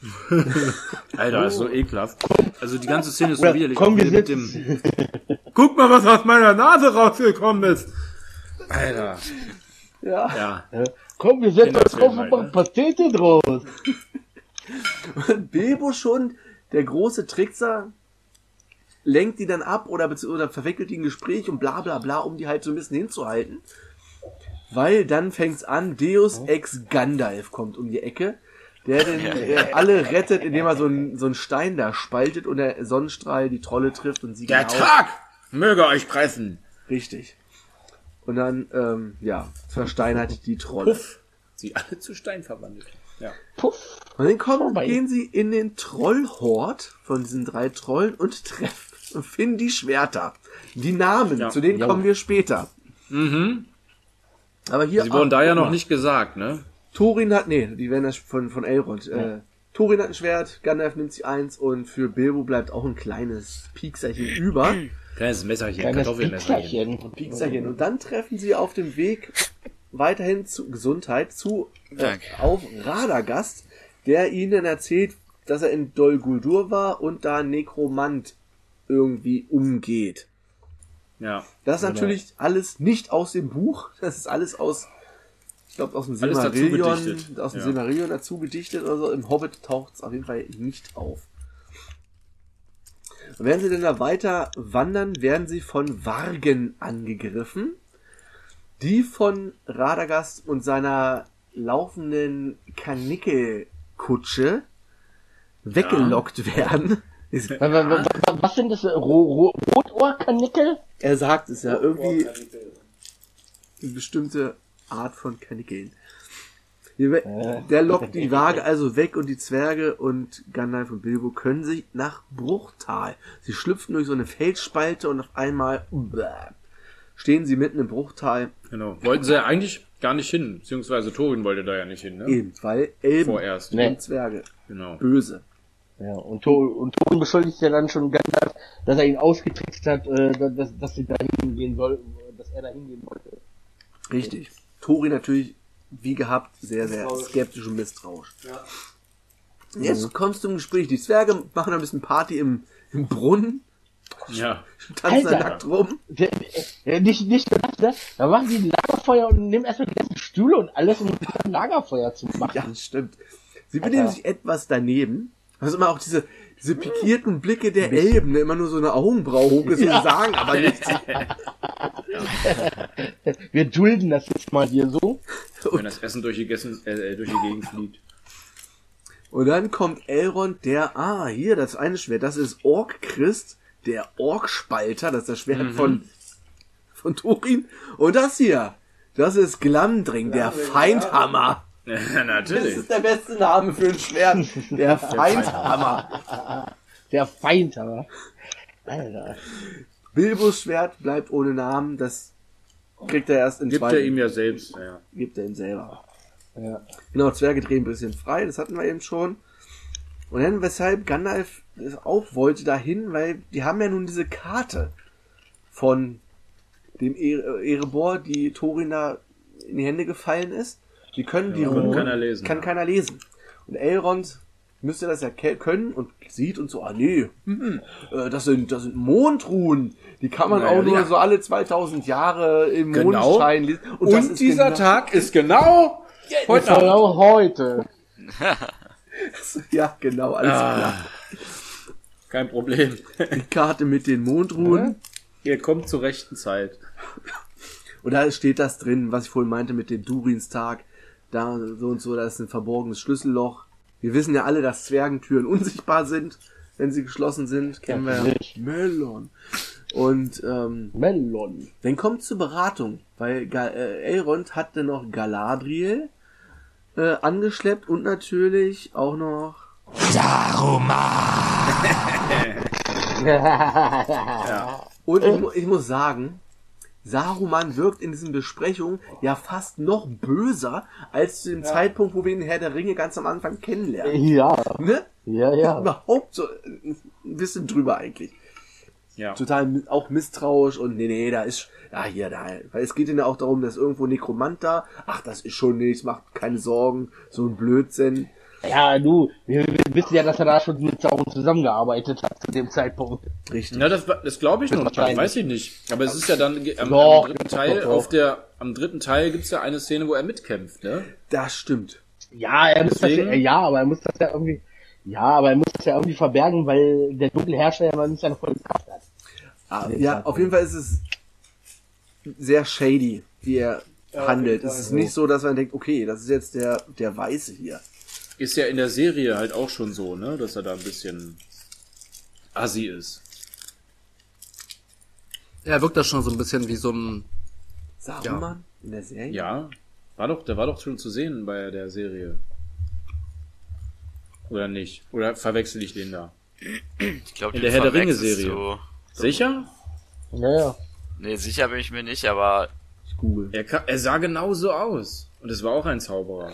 Alter, ist so ekelhaft. Also die ganze Szene ist so Oder widerlich. komm, Auch wir mit sitzen. Guck mal, was aus meiner Nase rausgekommen ist. Alter. Ja. Ja. Ja. Komm, wir setzen uns Kinderfilm drauf und halt, machen ne? Pastete draus. Und Bilbo schon, der große Trickser, lenkt die dann ab oder, bezieh- oder verwickelt die ein Gespräch und bla bla bla, um die halt so ein bisschen hinzuhalten. Weil dann fängt's an, Deus ex Gandalf kommt um die Ecke, der den äh, alle rettet, indem er so einen so einen Stein da spaltet und der Sonnenstrahl die Trolle trifft und sie Der genau- Tag möge euch pressen. Richtig. Und dann, ähm, ja, versteinert die Trolle. Puff. Sie alle zu Stein verwandelt. Ja. Puff. Und dann kommen, Vorbei. gehen sie in den Trollhort von diesen drei Trollen und treffen und finden die Schwerter. Die Namen, Ja. zu denen Ja. kommen wir später. Mhm. Aber hier, Sie wurden ah, da ja guck noch mal. nicht gesagt, ne? Thorin hat, nee, die werden das von, von Elrond. Äh, Thorin hat ein Schwert, Gandalf nimmt sich eins und für Bilbo bleibt auch ein kleines Piekserchen über. Kleines Messerchen, Kleines Kartoffelmesserchen. Pizzerchen. Piekserchen. Und dann treffen sie auf dem Weg weiterhin zu Gesundheit zu äh, Danke. auf Radagast, der ihnen erzählt, dass er in Dol Guldur war und da ein Nekromant irgendwie umgeht. Ja. Das ist natürlich alles nicht aus dem Buch, das ist alles aus, ich glaube, aus dem Alles dazu Silmarillion, gedichtet. aus dem Ja. Silmarillion dazu gedichtet oder so. Im Hobbit taucht es auf jeden Fall nicht auf. Und wenn sie denn da weiter wandern, werden sie von Wargen angegriffen, die von Radagast und seiner laufenden Kanickelkutsche weggelockt werden. Was, was, was, was sind das? Ro Ro Rotohrkanickel? Er sagt es ja, irgendwie eine bestimmte Art von Kanickeln. Hier, der lockt die Waage also weg und die Zwerge und Gandalf und Bilbo können sich nach Bruchtal. Sie schlüpfen durch so eine Felsspalte und auf einmal bäh, stehen sie mitten im Bruchtal. Genau. Wollten sie ja eigentlich gar nicht hin, beziehungsweise Thorin wollte da ja nicht hin, ne? Eben, weil Elben Vorerst. Nee. und Zwerge. Genau. Böse. Ja, und, to und Thorin beschuldigt ja dann schon Gandalf, dass er ihn ausgetrickst hat, äh, dass, dass sie da hingehen soll, dass er da hingehen wollte. Richtig. Tori natürlich, wie gehabt, sehr, sehr skeptisch und misstrauisch. Ja. Jetzt kommst du im Gespräch. Die Zwerge machen ein bisschen Party im, im Brunnen, Ja. tanzen da Alter. nackt rum. Der, äh, nicht, nicht nur das, ne? Da machen die ein Lagerfeuer und nehmen erstmal die ganzen Stühle und alles, um ein Lagerfeuer zu machen. Ja, das stimmt. Sie benehmen sich etwas daneben. Also immer auch diese, diese pikierten Blicke der Elben, ne? Immer nur so eine Augenbraue hoch ist und sagen aber nichts. Wir dulden das jetzt mal hier so. Wenn das Essen durch die, Gessen, äh, durch die Gegend fliegt. Und dann kommt Elrond, der, ah, hier, das eine Schwert, das ist Ork-Christ, der Orkspalter, das ist das Schwert von, von Thorin. Und das hier, das ist Glamdring, der Feindhammer. Das Natürlich. ist der beste Name für ein Schwert. Der Feindhammer. Der Feind, aber. Alter. Bilbos Schwert bleibt ohne Namen, das kriegt er erst in Gibt zwei. er ihm ja selbst. Ja. Gibt er ihm selber. Ja. Genau, Zwerge drehen ein bisschen frei, das hatten wir eben schon. Und dann, weshalb Gandalf es auch wollte dahin, weil die haben ja nun diese Karte von dem E- Erebor, die Thorin da in die Hände gefallen ist. Die können die Ja, kann Runen, keiner lesen, kann ja. keiner lesen. Und Elrond müsste das ja ke- können und sieht und so, ah nee, hm, äh, das sind, das sind Mondruhen. Die kann man Naja, auch nur ja. so alle zweitausend Jahre im Genau. Mondschein lesen. Und, das ist dieser genau- Tag ist genau heute Abend. Genau heute. Ja, genau, alles Ah. klar. Kein Problem. Die Karte mit den Mondruhen. Ihr kommt zur rechten Zeit. Und da steht das drin, was ich vorhin meinte mit dem Durinstag. Da so und so, da ist ein verborgenes Schlüsselloch. Wir wissen ja alle, dass Zwergentüren unsichtbar sind. wenn sie geschlossen sind, kennen Ja, wir Milch. Melon. Und ähm, Melon. dann kommt zur Beratung, weil Ga- äh, Elrond hat dann noch Galadriel äh, angeschleppt und natürlich auch noch und ich, mu- ich muss sagen, Saruman wirkt in diesen Besprechungen ja fast noch böser als zu dem Zeitpunkt, wo wir den Herr der Ringe ganz am Anfang kennenlernen. Ja, Ne? ja, ja. Überhaupt so äh, ein bisschen drüber eigentlich. Ja. Total mi- auch misstrauisch und nee, nee, da ist, ja hier, da, weil es geht ihnen ja auch darum, dass irgendwo ein Nekromant da, ach, das ist schon nichts, macht keine Sorgen, so ein Blödsinn. Ja, du, wir, wir wissen ja, dass er da schon mit Sauron zusammengearbeitet hat zu dem Zeitpunkt. Richtig. Na, das, das glaube ich noch nicht, wahrscheinlich. weiß ich nicht. Aber es ist ja dann ge- am, Doch, am dritten doch, Teil, doch, doch. auf der, am dritten Teil gibt's ja eine Szene, wo er mitkämpft, ne? Das stimmt. Ja, er muss das Deswegen- ja, ja, aber er muss das ja irgendwie, ja, aber er muss das ja irgendwie verbergen, weil der dunkle Herrscher ja noch nicht seine volle Kraft hat. Ah, ja, auf jeden Fall ist es sehr shady, wie er handelt. Es ist nicht so, dass man denkt, okay, das ist jetzt der, der Weiße hier. Ist ja in der Serie halt auch schon so, ne? Dass er da ein bisschen assi ist. Er wirkt das schon so ein bisschen wie so ein... Saruman in der Serie? Ja. War doch, der war doch schon zu sehen bei der Serie. Oder nicht? Oder verwechsel ich den da? Ich glaube, In der Herr der Ringe-Serie. Ringe-Serie. Sicher? Ja, ja. Nee, sicher bin ich mir nicht, aber Ich google. Er, ka- er sah genauso aus. Und es war auch ein Zauberer.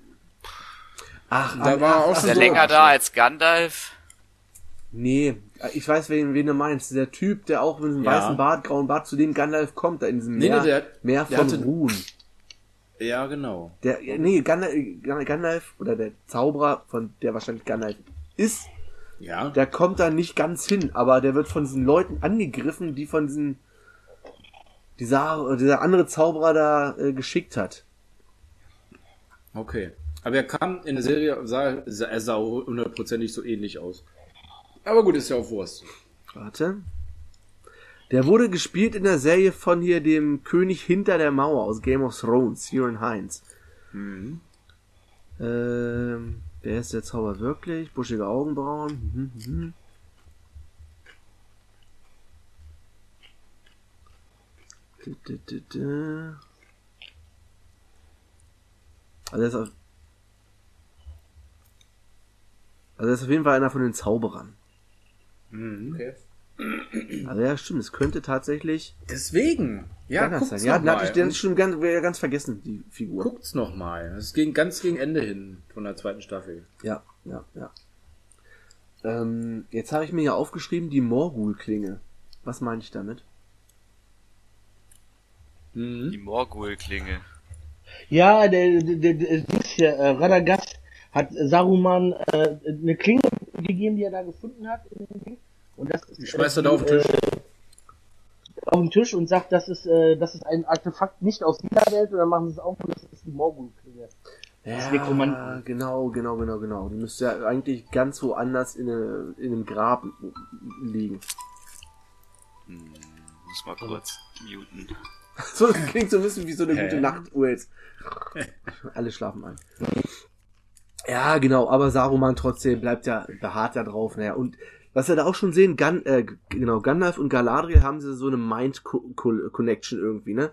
Ach, Da ach, war ach, auch ach, ist schon der so länger da als Gandalf? Nee, ich weiß, wen, wen du meinst. Der Typ, der auch mit dem Ja. weißen Bart, grauen Bart, zu dem Gandalf kommt, da in diesem Nee, Meer, nee, der- Meer der von hatte- Ruhen. Ja, genau. Der, nee, Gandalf, Gandalf, oder der Zauberer, von der wahrscheinlich Gandalf ist, Ja. der kommt da nicht ganz hin, aber der wird von diesen Leuten angegriffen, die von diesen, dieser, dieser andere Zauberer da äh, geschickt hat. Okay. Aber er kam in der Serie, sah, sah, er sah hundertprozentig so ähnlich aus. Aber gut, ist ja auch Wurst. Warte. Der wurde gespielt in der Serie von hier dem König hinter der Mauer aus Game of Thrones, Ciarán Hinds. Mhm. Ähm, wer ist der Zauber wirklich? Buschige Augenbrauen. Mhm, mhm. Dü, dü, dü, dü. Also er ist auf, also er ist auf jeden Fall einer von den Zauberern. Mhm. Okay. Also ja, stimmt, es könnte tatsächlich Deswegen. Ja, Gandalf guckt's sein. Ja, noch den hatte mal. ich den schon ganz, ganz vergessen, die Figur. Guckt's noch mal. Es ging ganz gegen Ende hin von der zweiten Staffel. Ja, ja, ja. Ähm, jetzt habe ich mir hier aufgeschrieben, die Morgul-Klinge. Was meine ich damit? Mhm. Die Morgul-Klinge. Ja, der, der, der, der Dings hier, äh, Radagast hat Saruman äh, eine Klinge gegeben, die er da gefunden hat. In dem Ding. Und das ist, Die schmeißt er äh, da auf den Tisch. Äh, auf den Tisch und sagt, das ist, äh, das ist ein Artefakt nicht aus dieser Welt, und dann machen sie es auf und das ist die Morgul-Klinge. Ja, Nekromanten. genau, genau, genau, genau. Die müsste ja eigentlich ganz woanders in, eine, in einem Grab liegen. Hm, muss mal kurz muten. So, das klingt so ein bisschen wie so eine Hä? gute Nacht-Uhr jetzt. Alle schlafen ein. Ja, genau, aber Saruman trotzdem bleibt ja, beharrt ja drauf. Naja, und was wir da auch schon sehen, Gan, äh, genau, Gandalf und Galadriel haben sie so eine Mind-Connection irgendwie, ne?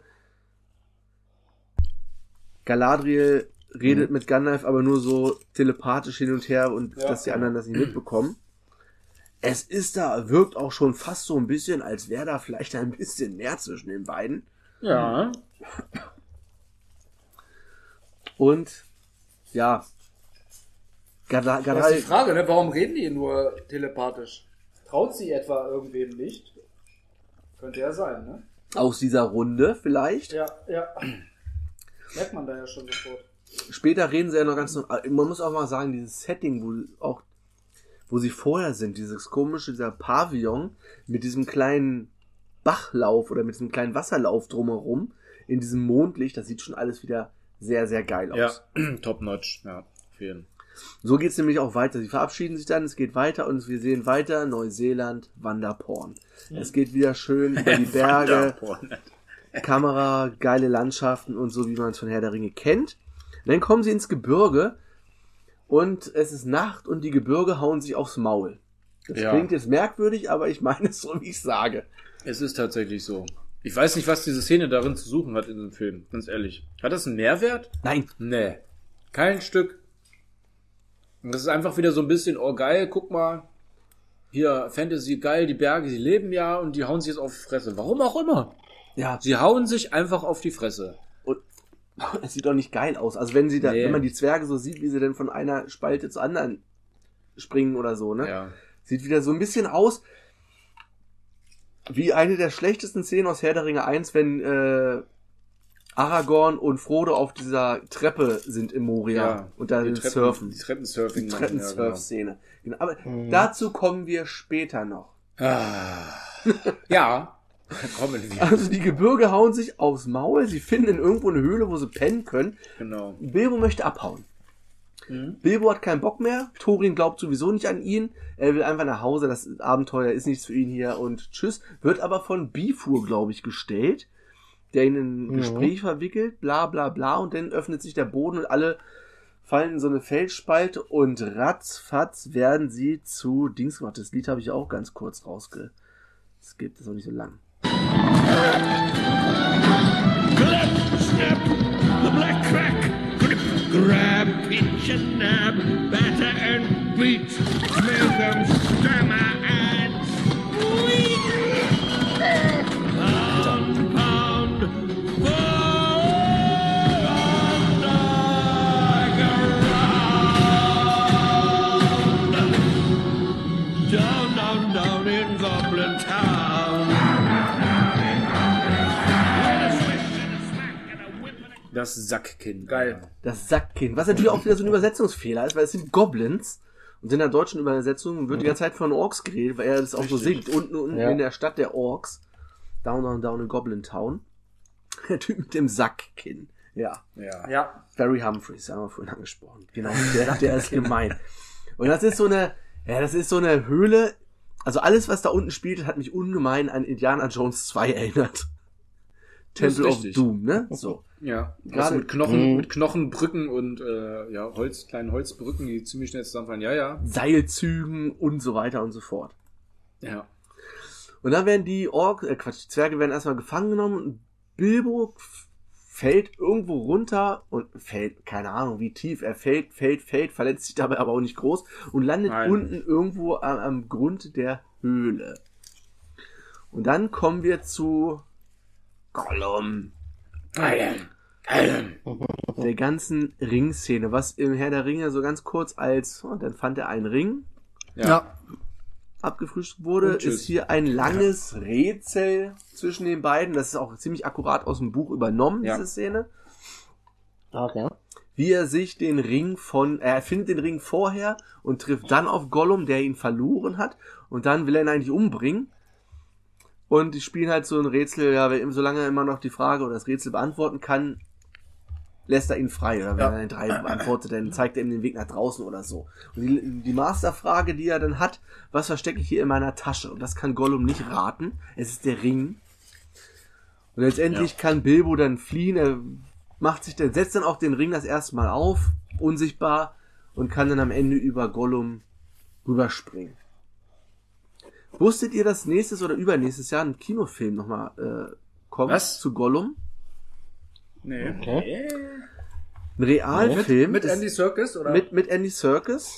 Galadriel redet mit Gandalf aber nur so telepathisch hin und her und Ja. dass die anderen das nicht mitbekommen. Es ist da, wirkt auch schon fast so ein bisschen, als wäre da vielleicht ein bisschen mehr zwischen den beiden. Ja. Und, ja. Gala, Das ist die Galadriel, Frage, ne? Warum reden die nur telepathisch? Traut sie etwa irgendwem nicht? Könnte ja sein, ne? aus dieser Runde vielleicht. Ja, ja. Merkt man da ja schon sofort. Später reden sie ja noch ganz, man muss auch mal sagen, dieses Setting, wo auch, wo sie vorher sind, dieses komische, dieser Pavillon mit diesem kleinen Bachlauf oder mit diesem kleinen Wasserlauf drumherum, in diesem Mondlicht, das sieht schon alles wieder sehr, sehr geil aus. Ja. Top notch. Ja. Auf jeden. So geht's nämlich auch weiter. Sie verabschieden sich dann, es geht weiter und wir sehen weiter Neuseeland, Wanderporn. Es geht wieder schön über die Berge, Kamera, geile Landschaften und so, wie man es von Herr der Ringe kennt. Dann kommen sie ins Gebirge und es ist Nacht und die Gebirge hauen sich aufs Maul. Das Ja. klingt jetzt merkwürdig, aber ich meine es so, wie ich sage. Es ist tatsächlich so. Ich weiß nicht, was diese Szene darin zu suchen hat in dem Film, ganz ehrlich. Hat das einen Mehrwert? Nein. Nee. Kein Stück. Und das ist einfach wieder so ein bisschen, oh geil, guck mal. Hier, Fantasy, geil, die Berge, sie leben ja und die hauen sich jetzt auf die Fresse. Warum auch immer. Ja, Sie hauen sich einfach auf die Fresse. und es sieht doch nicht geil aus. Also wenn sie da, Nee. wenn man die Zwerge so sieht, wie sie denn von einer Spalte zur anderen springen oder so, ne? Ja. Sieht wieder so ein bisschen aus wie eine der schlechtesten Szenen aus Herr der Ringe eins, wenn äh, Aragorn und Frodo auf dieser Treppe sind in Moria Ja. und da Die sind Treppen- surfen. Die Treppensurfing. Die machen, ja, Treppensurf-Szene. Genau. Aber Mhm. dazu kommen wir später noch. genau. Ah. Ja. Kommen wir. Also die Gebirge hauen sich aufs Maul, sie finden irgendwo eine Höhle, wo sie pennen können. Genau. Bilbo möchte abhauen. Mhm. Bilbo hat keinen Bock mehr, Thorin glaubt sowieso nicht an ihn, er will einfach nach Hause, das Abenteuer ist nichts für ihn hier und tschüss. Wird aber von Bifur, glaube ich, gestellt, der ihn in ein Mhm. Gespräch verwickelt, bla bla bla, und dann öffnet sich der Boden und alle fallen in so eine Felsspalte und ratzfatz werden sie zu Dings gemacht. Das Lied habe ich auch ganz kurz rausge... Es gibt es auch nicht so lang. Glip, snap, the black crack. Grip, grab, pinch and nab. Batter and beat. Make them stammer and squeak. Pound, pound, fall on the ground. Down, down, down in Goblin Town. Das Sackkind. Geil. Das Sackkind. Was natürlich auch wieder so ein Übersetzungsfehler ist, weil es sind Goblins. Und in der deutschen Übersetzung wird die ganze Zeit von Orks geredet, weil er das auch so singt. Unten, unten Ja. in der Stadt der Orks. Down, down, down in Goblin Town. Der Typ mit dem Sackkinn. Ja. Ja. Ja. Barry Humphries, haben wir vorhin angesprochen. Genau, der, der ist gemein. Und das ist so eine, ja, das ist so eine Höhle. Also alles, was da unten spielt, hat mich ungemein an Indiana Jones zwei erinnert. Das ist Temple of richtig. Doom, ne? So. Ja, Gerade- gerade mit Knochen, Mhm. mit Knochenbrücken und äh, ja, Holz, kleinen Holzbrücken, die ziemlich schnell zusammenfallen. Ja, ja. Seilzügen und so weiter und so fort. Ja. Und dann werden die Ork, äh Quatsch, die Zwerge werden erstmal gefangen genommen und Bilbo f- fällt irgendwo runter und fällt, keine Ahnung wie tief, er fällt, fällt, fällt, verletzt sich dabei aber auch nicht groß und landet Nein. unten irgendwo am, am Grund der Höhle. Und dann kommen wir zu Gollum. Geilen. Geilen. Der ganzen Ringszene, was im Herr der Ringe so ganz kurz als, und dann fand er einen Ring, Ja. abgefrühstückt wurde, Und tschüss. ist hier ein langes Rätsel zwischen den beiden. Das ist auch ziemlich akkurat aus dem Buch übernommen, Ja. diese Szene. Okay. Wie er sich den Ring von, er findet den Ring vorher und trifft dann auf Gollum, der ihn verloren hat. Und dann will er ihn eigentlich umbringen. Und die spielen halt so ein Rätsel, ja, wer ihm, solange er immer noch die Frage oder das Rätsel beantworten kann, lässt er ihn frei. Oder wenn Ja. er den drei beantwortet, dann zeigt er ihm den Weg nach draußen oder so. Und die, die Masterfrage, die er dann hat, was verstecke ich hier in meiner Tasche? Und das kann Gollum nicht raten. Es ist der Ring. Und letztendlich kann Bilbo dann fliehen. Er macht sich dann, setzt dann auch den Ring das erste Mal auf, unsichtbar, und kann dann am Ende über Gollum rüberspringen. Wusstet ihr, dass nächstes oder übernächstes Jahr ein Kinofilm nochmal äh, kommt Was? zu Gollum? Nee. Okay. Ein Realfilm Mit ist- Andy Serkis, oder? mit, mit Andy Serkis.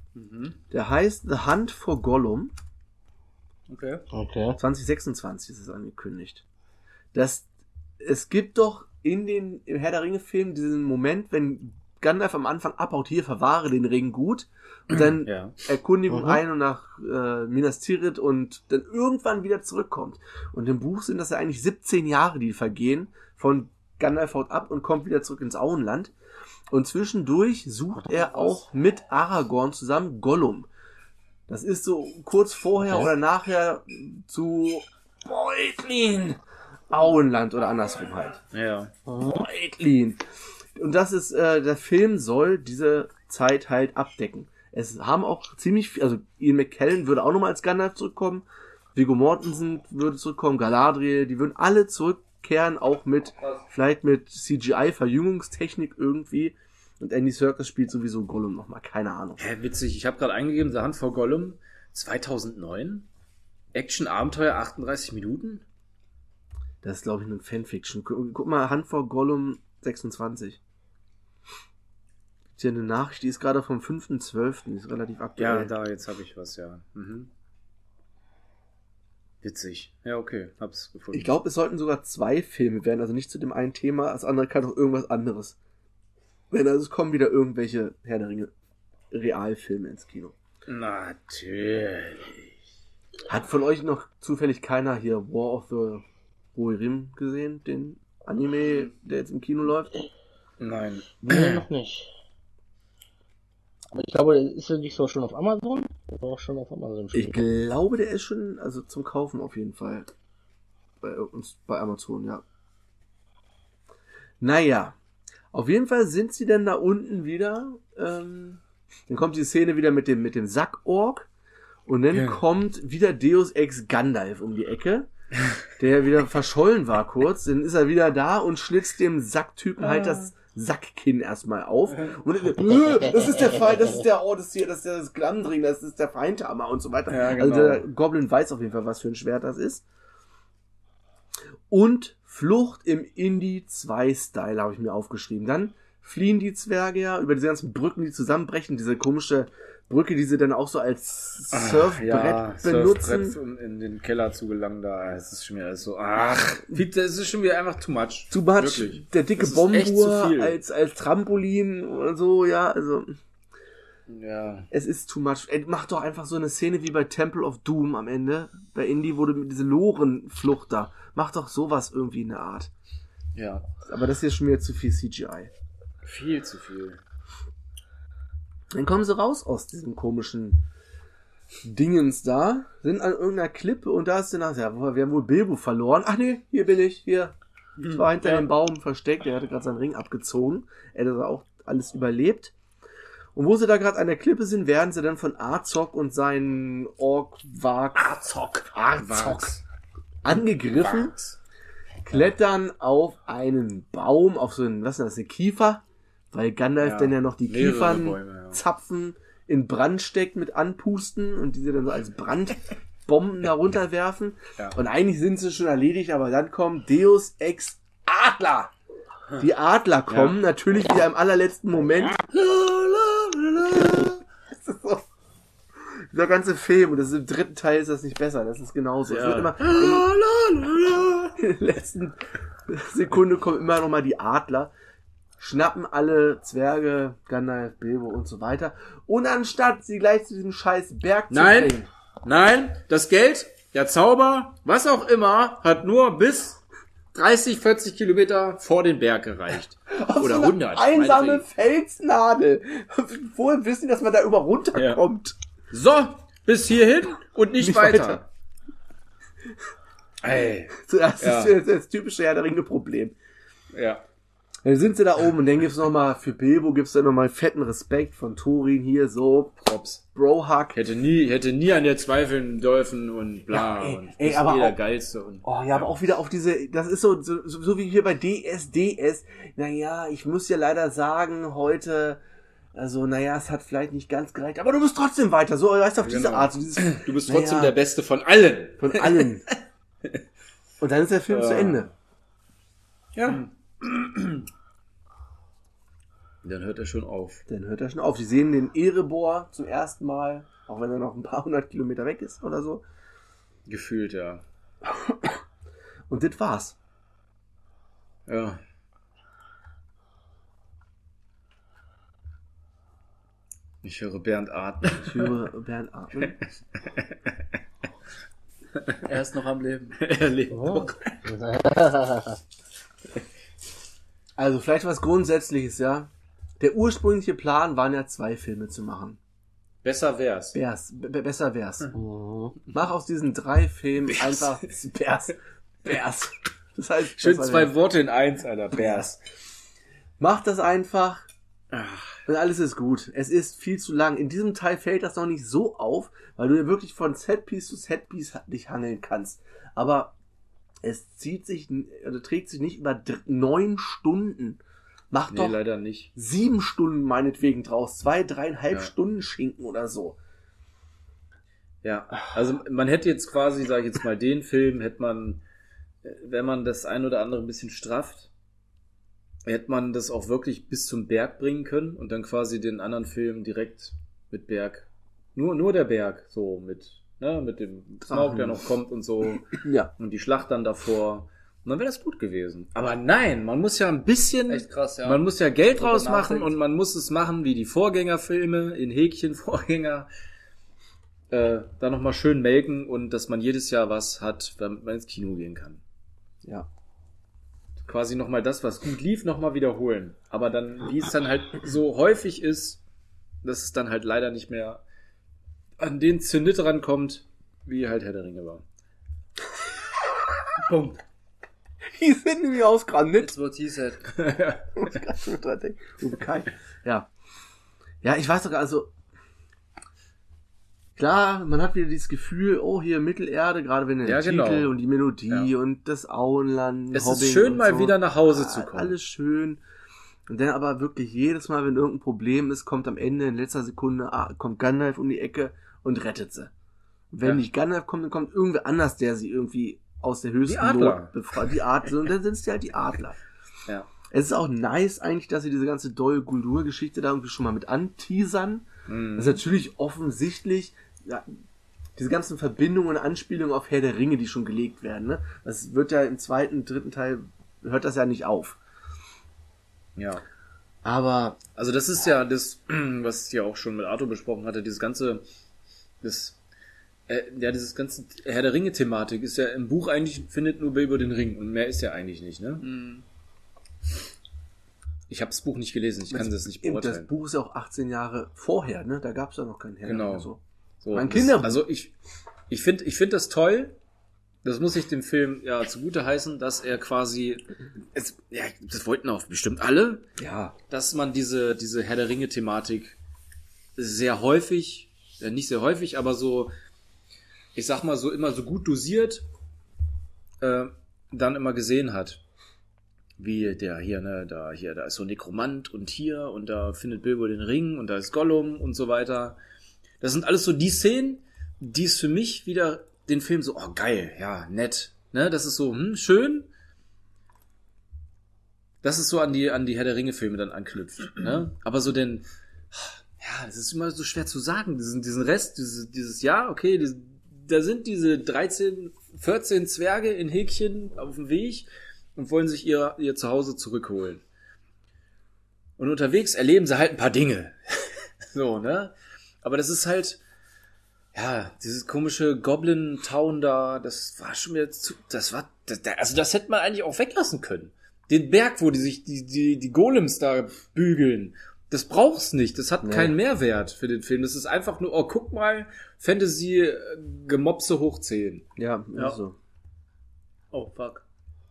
Der heißt The Hunt for Gollum. Okay. Okay. zwanzig sechsundzwanzig ist es angekündigt. Das, es gibt doch in den im Herr der Ringe Film diesen Moment, wenn Gandalf am Anfang abhaut, hier verwahre den Ring gut, und dann Ja. Erkundigung Mhm. ein und nach äh, Minas Tirith und dann irgendwann wieder zurückkommt. Und im Buch sind das ja eigentlich siebzehn Jahre, die vergehen, von Gandalf haut ab und kommt wieder zurück ins Auenland. Und zwischendurch sucht er auch mit Aragorn zusammen Gollum. Das ist so kurz vorher Okay. oder nachher zu Beutlin. Auenland oder andersrum halt. Ja. Beutlin. Und das ist, äh, der Film soll diese Zeit halt abdecken. Es haben auch ziemlich viel, also Ian McKellen würde auch nochmal als Gandalf zurückkommen, Viggo Mortensen würde zurückkommen, Galadriel, die würden alle zurückkehren, auch mit, vielleicht mit C G I-Verjüngungstechnik irgendwie. Und Andy Serkis spielt sowieso Gollum nochmal, keine Ahnung. Hä, witzig. Ich habe gerade eingegeben, The Hunt for Gollum. zweitausendneun? Action-Abenteuer achtunddreißig Minuten? Das ist, glaube ich, eine Fanfiction. Guck, guck mal, Hand vor Gollum sechsundzwanzig. Gibt's hier eine Nachricht, die ist gerade vom fünften zwölften Die ist relativ aktuell. Ja, da, jetzt habe ich was, ja. Mhm. Witzig. Ja, okay, hab's gefunden. Ich glaube, es sollten sogar zwei Filme werden, also nicht zu dem einen Thema, das andere kann auch irgendwas anderes. Wenn also es kommen wieder irgendwelche Herr der Ringe Realfilme ins Kino. Natürlich. Hat von euch noch zufällig keiner hier War of the Rohirrim gesehen, den Anime, der jetzt im Kino läuft? Nein. Nee, noch nicht. Aber ich glaube, ist er nicht so schon auf Amazon? Oder auch schon auf Amazon schon? Ich glaube, der ist schon, also zum Kaufen auf jeden Fall. Bei uns, bei Amazon, ja. Naja. Auf jeden Fall sind sie dann da unten wieder, ähm, dann kommt die Szene wieder mit dem, mit dem Sackorg. Und dann Ja. kommt wieder Deus Ex Gandalf um die Ecke, der wieder verschollen war kurz. Dann ist er wieder da und schlitzt dem Sacktypen halt das Sackkinn erstmal auf. Und dann, äh, das ist der Feind, das ist der, oh, das ist hier, das ist das Glamdring, das ist der Feindhammer und so weiter. Ja, genau. Also der Goblin weiß auf jeden Fall, was für ein Schwert das ist. Und Flucht im Indie zwei Style habe ich mir aufgeschrieben. Dann fliehen die Zwerge ja über diese ganzen Brücken, die zusammenbrechen. Diese komische Brücke, die sie dann auch so als Surfbrett ja, benutzen. Surfbrett, um in den Keller zu gelangen, da es ist schon wieder alles so, ach, das ist schon wieder einfach too much. Too much. Wirklich. Der dicke Das ist echt zu Bombur viel. als, als Trampolin oder so, ja, also Ja. es ist too much. Ey, mach doch einfach so eine Szene wie bei Temple of Doom am Ende. Bei Indie wurde mit diese Lorenflucht da. Mach doch sowas irgendwie in der Art. Ja. Aber das hier ist schon wieder zu viel C G I. Viel zu viel. Dann kommen sie raus aus diesem komischen Dingens da, sind an irgendeiner Klippe und da ist dann, ja, wir haben wohl Bilbo verloren. Ach nee, hier bin ich, hier. Ich war hinter Ja. dem Baum versteckt, der hatte gerade seinen Ring abgezogen. Er hat auch alles überlebt. Und wo sie da gerade an der Klippe sind, werden sie dann von Azog und seinen Ork-Wag Azog. Azog angegriffen, klettern auf einen Baum, auf so einen, was ist das, eine Kiefer, weil Gandalf Ja, dann ja noch die mehrere Kiefernzapfen Bäume, ja. in Brand steckt mit Anpusten und diese dann so als Brandbomben da runterwerfen. Ja. Und eigentlich sind sie schon erledigt, aber dann kommt Deus Ex Adler. Die Adler kommen, Ja. natürlich wieder im allerletzten Moment. Das ist so. Dieser ganze Film, und das ist im dritten Teil ist das nicht besser, das ist genauso. Es Ja. wird immer, in der letzten Sekunde kommen immer noch mal die Adler, schnappen alle Zwerge, Gandalf, Bilbo und so weiter. Und anstatt sie gleich zu diesem scheiß Berg zu Nein. bringen. Nein, das Geld, der Zauber, was auch immer, hat nur bis dreißig, vierzig Kilometer vor den Berg gereicht. Auf Oder so eine hundert. einsame meinetwegen. Felsnadel. Woher wissen die, dass man da über runterkommt? So, bis hierhin und nicht, Nicht weiter. Ey. So, das Ja. ist das typische Herr der Ringe Problem. Ja. Dann sind sie da oben und dann gibt's noch mal für Bilbo gibt's dann noch mal fetten Respekt von Thorin hier so Props. Bro-Hug. Hätte nie, hätte nie an dir zweifeln dürfen und bla. Ja, ey, und ey, bist aber eh der auch- Geilste. Und, Oh ja, aber auch wieder auf diese, das ist so, so, so wie hier bei D S D S. Naja, ich muss ja leider sagen, heute, also naja, es hat vielleicht nicht ganz gereicht, aber du bist trotzdem weiter. So, weißt du, auf diese Genau. Art. So dieses, Du bist trotzdem naja, der Beste von allen. von allen. Und dann ist der Film Ja. zu Ende. Ja. Dann hört er schon auf. Dann hört er schon auf. Sie sehen den Erebor zum ersten Mal, auch wenn er noch ein paar hundert Kilometer weg ist oder so. Gefühlt, ja. Und das war's. Ja. Ich höre Bernd atmen. Ich höre Bernd atmen. Er ist noch am Leben. er lebt Oh. noch. Also vielleicht was Grundsätzliches, ja. Der ursprüngliche Plan waren ja zwei Filme zu machen. Besser wär's. Wär's, b- besser wär's. Mhm. Mach aus diesen drei Filmen einfach Bärs. Bärs. Das heißt, Schön das zwei Worte in eins, Alter. Bärs. Mach das einfach und alles ist gut. Es ist viel zu lang. In diesem Teil fällt das noch nicht so auf, weil du ja wirklich von Setpiece zu Setpiece dich hangeln kannst. Aber es zieht sich, also trägt sich nicht über dr- neun Stunden. Mach Nee, doch leider nicht. sieben Stunden meinetwegen draus. Zwei, dreieinhalb Ja. Stunden Schinken oder so. Ja, also man hätte jetzt quasi, sage ich jetzt mal, den Film hätte man, wenn man das ein oder andere ein bisschen strafft, hätte man das auch wirklich bis zum Berg bringen können und dann quasi den anderen Film direkt mit Berg, nur nur der Berg, so mit, ne, mit dem Smaug, der noch kommt und so, Ja. und die Schlacht dann davor. Und dann wäre das gut gewesen. Aber nein, man muss ja ein bisschen, Echt krass, ja. man muss ja Geld Drüber draus machen nachdenkt. und man muss es machen wie die Vorgängerfilme, in Häkchen Vorgänger, äh, da nochmal schön melken und dass man jedes Jahr was hat, damit man ins Kino gehen kann. Ja. Quasi nochmal das, was gut lief, nochmal wiederholen. Aber dann, wie es dann halt so häufig ist, dass es dann halt leider nicht mehr an den Zenit rankommt, wie halt Herr der Ringe war. Punkt. Die sind nämlich ausgerandet. That's what he said. Muss ich grad schon dran denken. Uwe Kai. Ja. Ja, ich weiß sogar, also, klar, man hat wieder dieses Gefühl, oh, hier Mittelerde, gerade wenn der Ja, Titel genau. und die Melodie Ja. und das Auenland. Es Hobbing ist schön, und mal so. wieder nach Hause Ah, zu kommen. Alles schön. Und dann aber wirklich jedes Mal, wenn irgendein Problem ist, kommt am Ende in letzter Sekunde, ah, kommt Gandalf um die Ecke und rettet sie. Und wenn Ja. nicht Gandalf kommt, dann kommt irgendwer anders, der sie irgendwie aus der höchsten Die Adler. Not befreit. Die Adler. Und dann sind es halt die Adler. Ja. Es ist auch nice eigentlich, dass sie diese ganze Dol Guldur-Geschichte da irgendwie schon mal mit anteasern. Mhm. Das ist natürlich offensichtlich, ja, diese ganzen Verbindungen und Anspielungen auf Herr der Ringe, die schon gelegt werden. Ne? Das wird ja im zweiten, dritten Teil, hört das ja nicht auf. Ja. Aber, Also das ist ja das, was ich ja auch schon mit Arthur besprochen hatte, dieses ganze, das, äh, ja, dieses ganze Herr der Ringe-Thematik ist ja im Buch eigentlich, findet nur Bilbo den Ring und mehr ist ja eigentlich nicht, ne? Mhm. Ich habe das Buch nicht gelesen, ich kann das nicht eben, beurteilen. das Buch ist ja auch achtzehn Jahre vorher, ne? Da gab es ja noch keinen Herr der Genau. Ringe. So. So, Mein das- Kinderbuch. Also ich, ich finde, ich finde das toll. Das muss ich dem Film ja zugute heißen, dass er quasi, es, ja, das wollten auch bestimmt alle, Ja. dass man diese, diese Herr der Ringe-Thematik sehr häufig, äh, nicht sehr häufig, aber so, ich sag mal so immer so gut dosiert, äh, dann immer gesehen hat. Wie der hier, ne, da, hier, da ist so ein Nekromant und hier, und da findet Bilbo den Ring und da ist Gollum und so weiter. Das sind alles so die Szenen, die es für mich wieder den Film so, oh geil, ja, nett, ne, das ist so, hm, schön. Das ist so an die, an die Herr der Ringe-Filme dann anknüpft, ne? Aber so den, ja, es ist immer so schwer zu sagen, diesen, diesen Rest, dieses, dieses Jahr, okay, diese, da sind diese dreizehn, vierzehn Zwerge in Häkchen auf dem Weg und wollen sich ihr, ihr Zuhause zurückholen. Und unterwegs erleben sie halt ein paar Dinge. So, ne? Aber das ist halt, ja, dieses komische Goblin Town da, das war schon wieder zu, das war, das, also das hätte man eigentlich auch weglassen können. Den Berg, wo die sich, die, die, die Golems da bügeln, das braucht's nicht, das hat Nee. keinen Mehrwert für den Film. Das ist einfach nur, oh, guck mal, Fantasy, äh, Gemopse hoch zehn. Ja, Ja. ist so. Oh, fuck.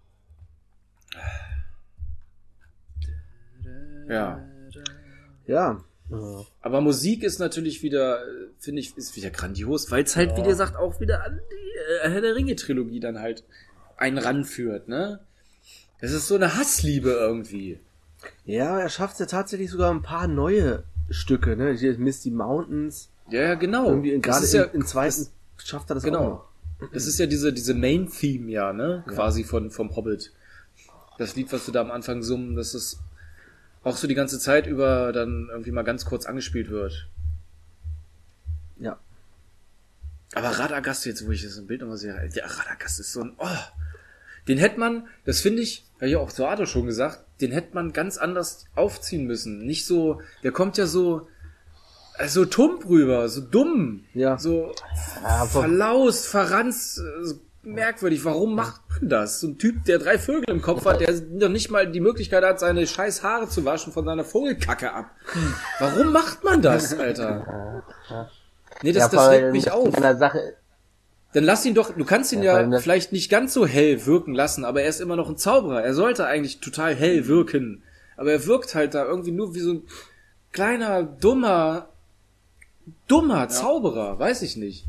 Ja. Ja. Aber Musik ist natürlich wieder, äh, finde ich, ist wieder grandios, weil es halt, wie gesagt, auch wieder an die äh, Herr der Ringe-Trilogie dann halt einen ranführt, ne? Das ist so eine Hassliebe irgendwie. Ja, er schafft es ja tatsächlich sogar ein paar neue Stücke, ne? Hier Misty Mountains. Ja, ja, genau. Irgendwie in- Das gerade ist ja, im, im zweiten das, schafft er das genau. auch noch. Das ist ja diese, diese Main-Theme, ja, ne? Quasi von, vom Hobbit. Das Lied, was du da am Anfang summen, das ist auch so die ganze Zeit über dann irgendwie mal ganz kurz angespielt wird. Ja. Aber Radagast jetzt, wo ich das im Bild nochmal sehe, der Radagast ist so ein, oh, den hätte man, das finde ich, habe ich auch zu Arthur schon gesagt, den hätte man ganz anders aufziehen müssen. Nicht so, der kommt ja so, äh, so tump rüber, so dumm, Ja. so Ja, aber- verlaust, verranzt, äh, so merkwürdig. Warum macht man das? So ein Typ, der drei Vögel im Kopf hat, der noch nicht mal die Möglichkeit hat, seine scheiß Haare zu waschen von seiner Vogelkacke ab. Warum macht man das, Alter? Nee, das, ja, das vor regt allem mich das auf. in der Sache, Dann lass ihn doch, du kannst ihn Ja, vor ja allem das- vielleicht nicht ganz so hell wirken lassen, aber er ist immer noch ein Zauberer. Er sollte eigentlich total hell wirken. Aber er wirkt halt da irgendwie nur wie so ein kleiner, dummer, dummer Zauberer, weiß ich nicht.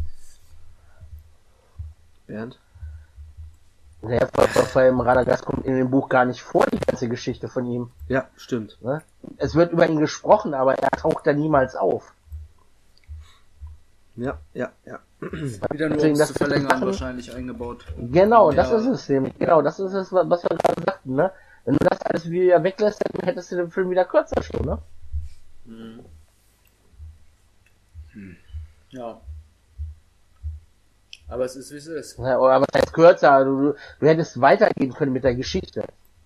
Bernd? ja, vor, vor, vor allem Radagast kommt in dem Buch gar nicht vor, die ganze Geschichte von ihm. Ja, stimmt. Ne? Es wird über ihn gesprochen, aber er taucht da niemals auf. Ja, ja, ja. Wieder nur, Deswegen, um es das zu verlängern, Sachen- wahrscheinlich eingebaut. Genau, das Ja. ist es nämlich. Genau, das ist es, was wir gerade sagten, ne? Wenn du das alles wieder weglässt, dann hättest du den Film wieder kürzer schon, ne? Ja. Aber es ist, wie es ist. Ja, oder aber das heißt kürzer, du, du, du hättest weitergehen können mit der Geschichte.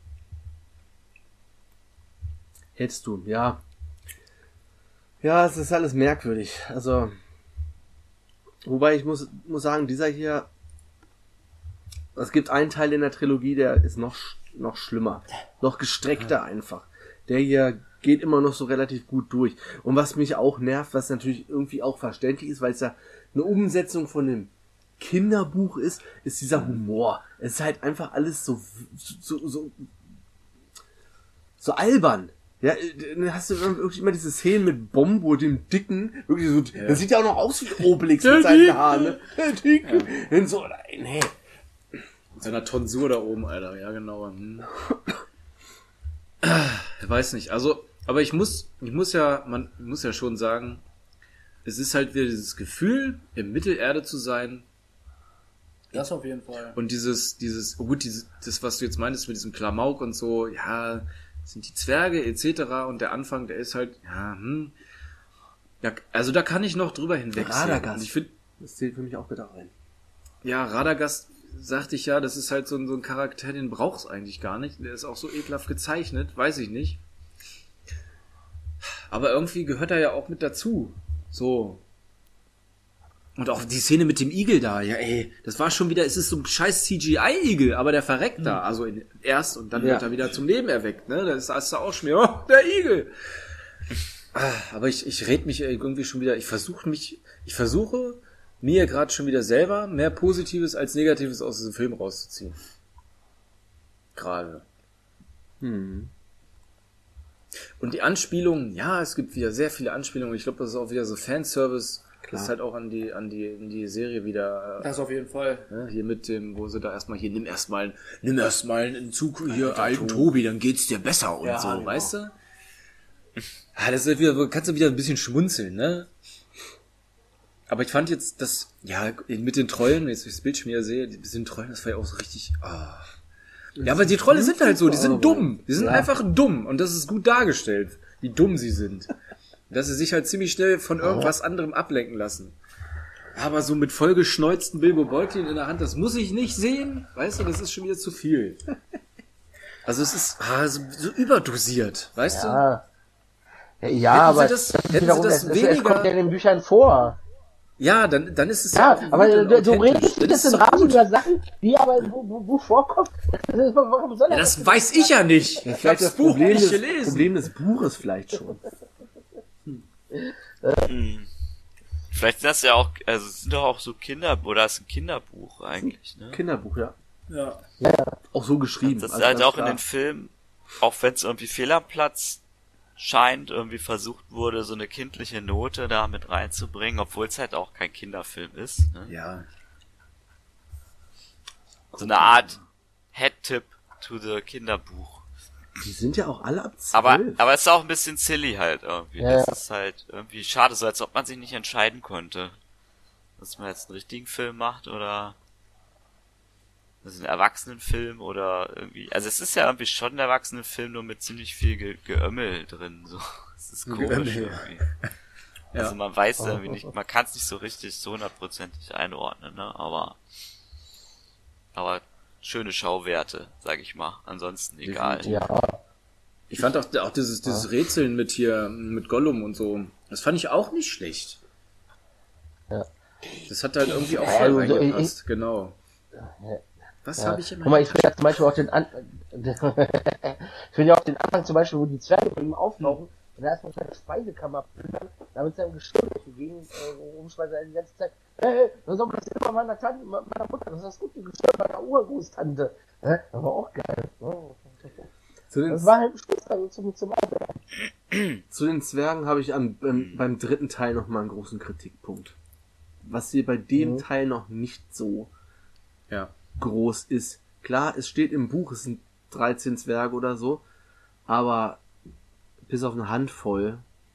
Hättest du, ja. Ja, es ist alles merkwürdig. Also, wobei ich muss, muss sagen, dieser hier, es gibt einen Teil in der Trilogie, der ist noch, sch- noch schlimmer. Noch gestreckter einfach. Der hier geht immer noch so relativ gut durch. Und was mich auch nervt, was natürlich irgendwie auch verständlich ist, weil es ja eine Umsetzung von einem Kinderbuch ist, ist dieser Humor. Es ist halt einfach alles so, so, so, so albern. Ja, dann hast du wirklich immer diese Szenen mit Bombo, dem Dicken, wirklich so, ja. Das sieht ja auch noch aus wie Obelix mit seinen Haaren, ne? Der Dicke. Ja. Und so, nee. Mit seiner Tonsur da oben, Alter, ja genau. Hm. Ich weiß nicht, also, aber ich muss, ich muss ja, man muss ja schon sagen, es ist halt wieder dieses Gefühl, im Mittelerde zu sein. Das auf jeden Fall. Und dieses, dieses, oh gut, dieses, das, was du jetzt meintest mit diesem Klamauk und so, ja, sind die Zwerge et cetera. Und der Anfang, der ist halt, ja, hm, ja, also da kann ich noch drüber hinwegsehen. Radagast. Und ich finde, Das zählt für mich auch wieder rein. ja, Radagast, sagte ich ja, das ist halt so ein, so ein Charakter, den braucht's eigentlich gar nicht. Der ist auch so ekelhaft gezeichnet, weiß ich nicht. Aber irgendwie gehört er ja auch mit dazu. So. Und auch die Szene mit dem Igel da, ja ey, das war schon wieder, es ist so ein scheiß C G I-Igel, aber der verreckt da, also in, erst und dann Ja. wird er wieder zum Leben erweckt, ne? Das hast du auch schon wieder, oh, der Igel! Ah, aber ich, ich red mich irgendwie schon wieder, ich versuche mich, ich versuche mir gerade schon wieder selber mehr Positives als Negatives aus diesem Film rauszuziehen. Gerade. Hm. Und die Anspielungen, ja, es gibt wieder sehr viele Anspielungen. Ich glaube, das ist auch wieder so Fanservice. Das ist halt auch an die, an die, in die Serie wieder, Das auf jeden Fall. ne, hier mit dem, wo sie da erstmal hier, nimm erstmal, nimm erstmal einen Zug hier, alten Tobi, dann geht's dir besser und Ja, so, genau. weißt du? Ah, das ist wieder, kannst du wieder ein bisschen schmunzeln, ne? Aber ich fand jetzt, das, ja, mit den Trollen, jetzt, wenn ich das Bild schon wieder sehe, die- mit den Trollen, das war ja auch so richtig, ah. Ja, aber die Trolle sind halt so, die sind dumm. Die sind einfach dumm. Und das ist gut dargestellt, wie dumm sie sind. Dass sie sich halt ziemlich schnell von irgendwas anderem ablenken lassen. Aber so mit vollgeschneuzten Bilbo Beutlin in der Hand, das muss ich nicht sehen. Weißt du, das ist schon wieder zu viel. Also es ist ah, so, so überdosiert, weißt du? Ja. Ja, ja Hätten aber sie das- das ist hätten sie wiederum, das es, es, es weniger- kommt ja in den Büchern vor. Ja, dann, dann ist es Ja, auch aber gut und du, du authentisch. redest Dann jetzt ist im es Rahmen gut. über Sachen, die aber wo, wo, wo vorkommt. Das ist, warum soll Ja, er das weiß ich ja nicht. Ich hab Vielleicht das das Buch Problem nicht des, gelesen. Problem des Buches vielleicht schon. Hm. Vielleicht sind das ja auch, also es sind doch auch so Kinder, oder ist ein Kinderbuch eigentlich, ne? Kinderbuch, ja. Ja. Auch so geschrieben. Das ist also halt ganz auch in klar. den Filmen, auch wenn es irgendwie fehl am Platz scheint, irgendwie versucht wurde, so eine kindliche Note da mit reinzubringen, obwohl es halt auch kein Kinderfilm ist. Ne? Ja. So eine Art Head-Tip to the Kinderbuch. Die sind ja auch alle ab zwölf. Aber, aber es ist auch ein bisschen silly halt irgendwie. Ja, das ja. ist halt irgendwie schade, so als ob man sich nicht entscheiden konnte. Dass man jetzt einen richtigen Film macht oder das ist ein Erwachsenenfilm oder irgendwie. Also es ist ja irgendwie schon ein Erwachsenenfilm, nur mit ziemlich viel Ge Geömmel drin. So, es ist komisch Geömmel. irgendwie. Ja. Also man weiß irgendwie nicht, man kann es nicht so richtig, so hundertprozentig einordnen, ne? Aber, aber schöne Schauwerte, sag ich mal. Ansonsten egal. Ja, Ich fand auch, auch dieses, dieses Rätseln mit hier, mit Gollum und so, das fand ich auch nicht schlecht. Ja. Das hat halt irgendwie auch Ja, voll also, reingepasst, genau. Was ja. habe ich immer Guck mal, ich finde ja zum Beispiel auch den An ich finde ja auch den Anfang zum Beispiel, wo die Zwerge bei ihm auftauchen, und da ist man eine Speisekammer plündern, damit seinem Geschirr durch die Gegend äh, umschmeißt, die ganze Zeit, hey, dann soll man das immer meiner Tante, meiner Mutter, das ist das gute Geschirr meiner Urgroßtante. Hä? Das war auch geil. Oh. Zu den, Das war halt ein Schluss also zum, zum Arbeiten. zu den Zwergen habe ich am, beim, beim dritten Teil noch mal einen großen Kritikpunkt. Was hier bei dem Mhm. Teil noch nicht so Ja. groß ist. Klar, es steht im Buch, es sind dreizehn Zwerge oder so, aber bis auf eine Handvoll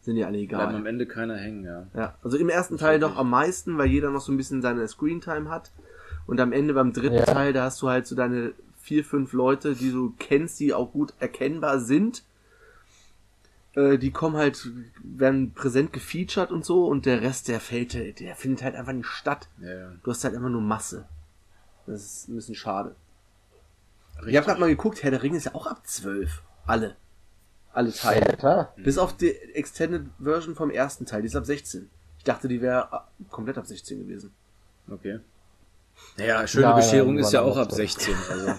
sind die alle Bleiben am egal. Ende keiner hängen, ja. Ja, also im ersten Teil doch am meisten, weil jeder noch so ein bisschen seine Screentime hat. Und am Ende beim dritten Ja. Teil, da hast du halt so deine vier, fünf Leute, die du kennst, die auch gut erkennbar sind. Äh, die kommen halt, werden präsent gefeatured und so, und der Rest, der fällt, der findet halt einfach nicht statt. Ja, ja. Du hast halt einfach nur Masse. Das ist ein bisschen schade. Richtig. Ich habe gerade mal geguckt, Herr der Ringe ist ja auch ab zwölf. Alle. Alle Ja, Teile. klar. Bis auf die Extended Version vom ersten Teil, die ist ab sechzehn. Ich dachte, die wäre komplett ab sechzehn gewesen. Okay. Naja, schöne Ja, Bescherung ja, ist ja war auch noch ab so. sechzehn. Also.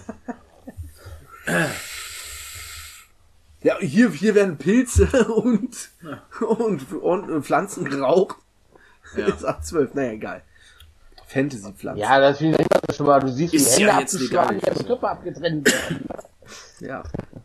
Ja, hier, hier werden Pilze und, und, und Pflanzen geraucht. Ja. Ist ab zwölf, naja, egal. Fantasy-Pflanzen. Ja, das finde ich schon mal. Du siehst, wie Ist die ja Hände jetzt abgeschlagen, legal. die Köpfe abgetrennt werden. Ja.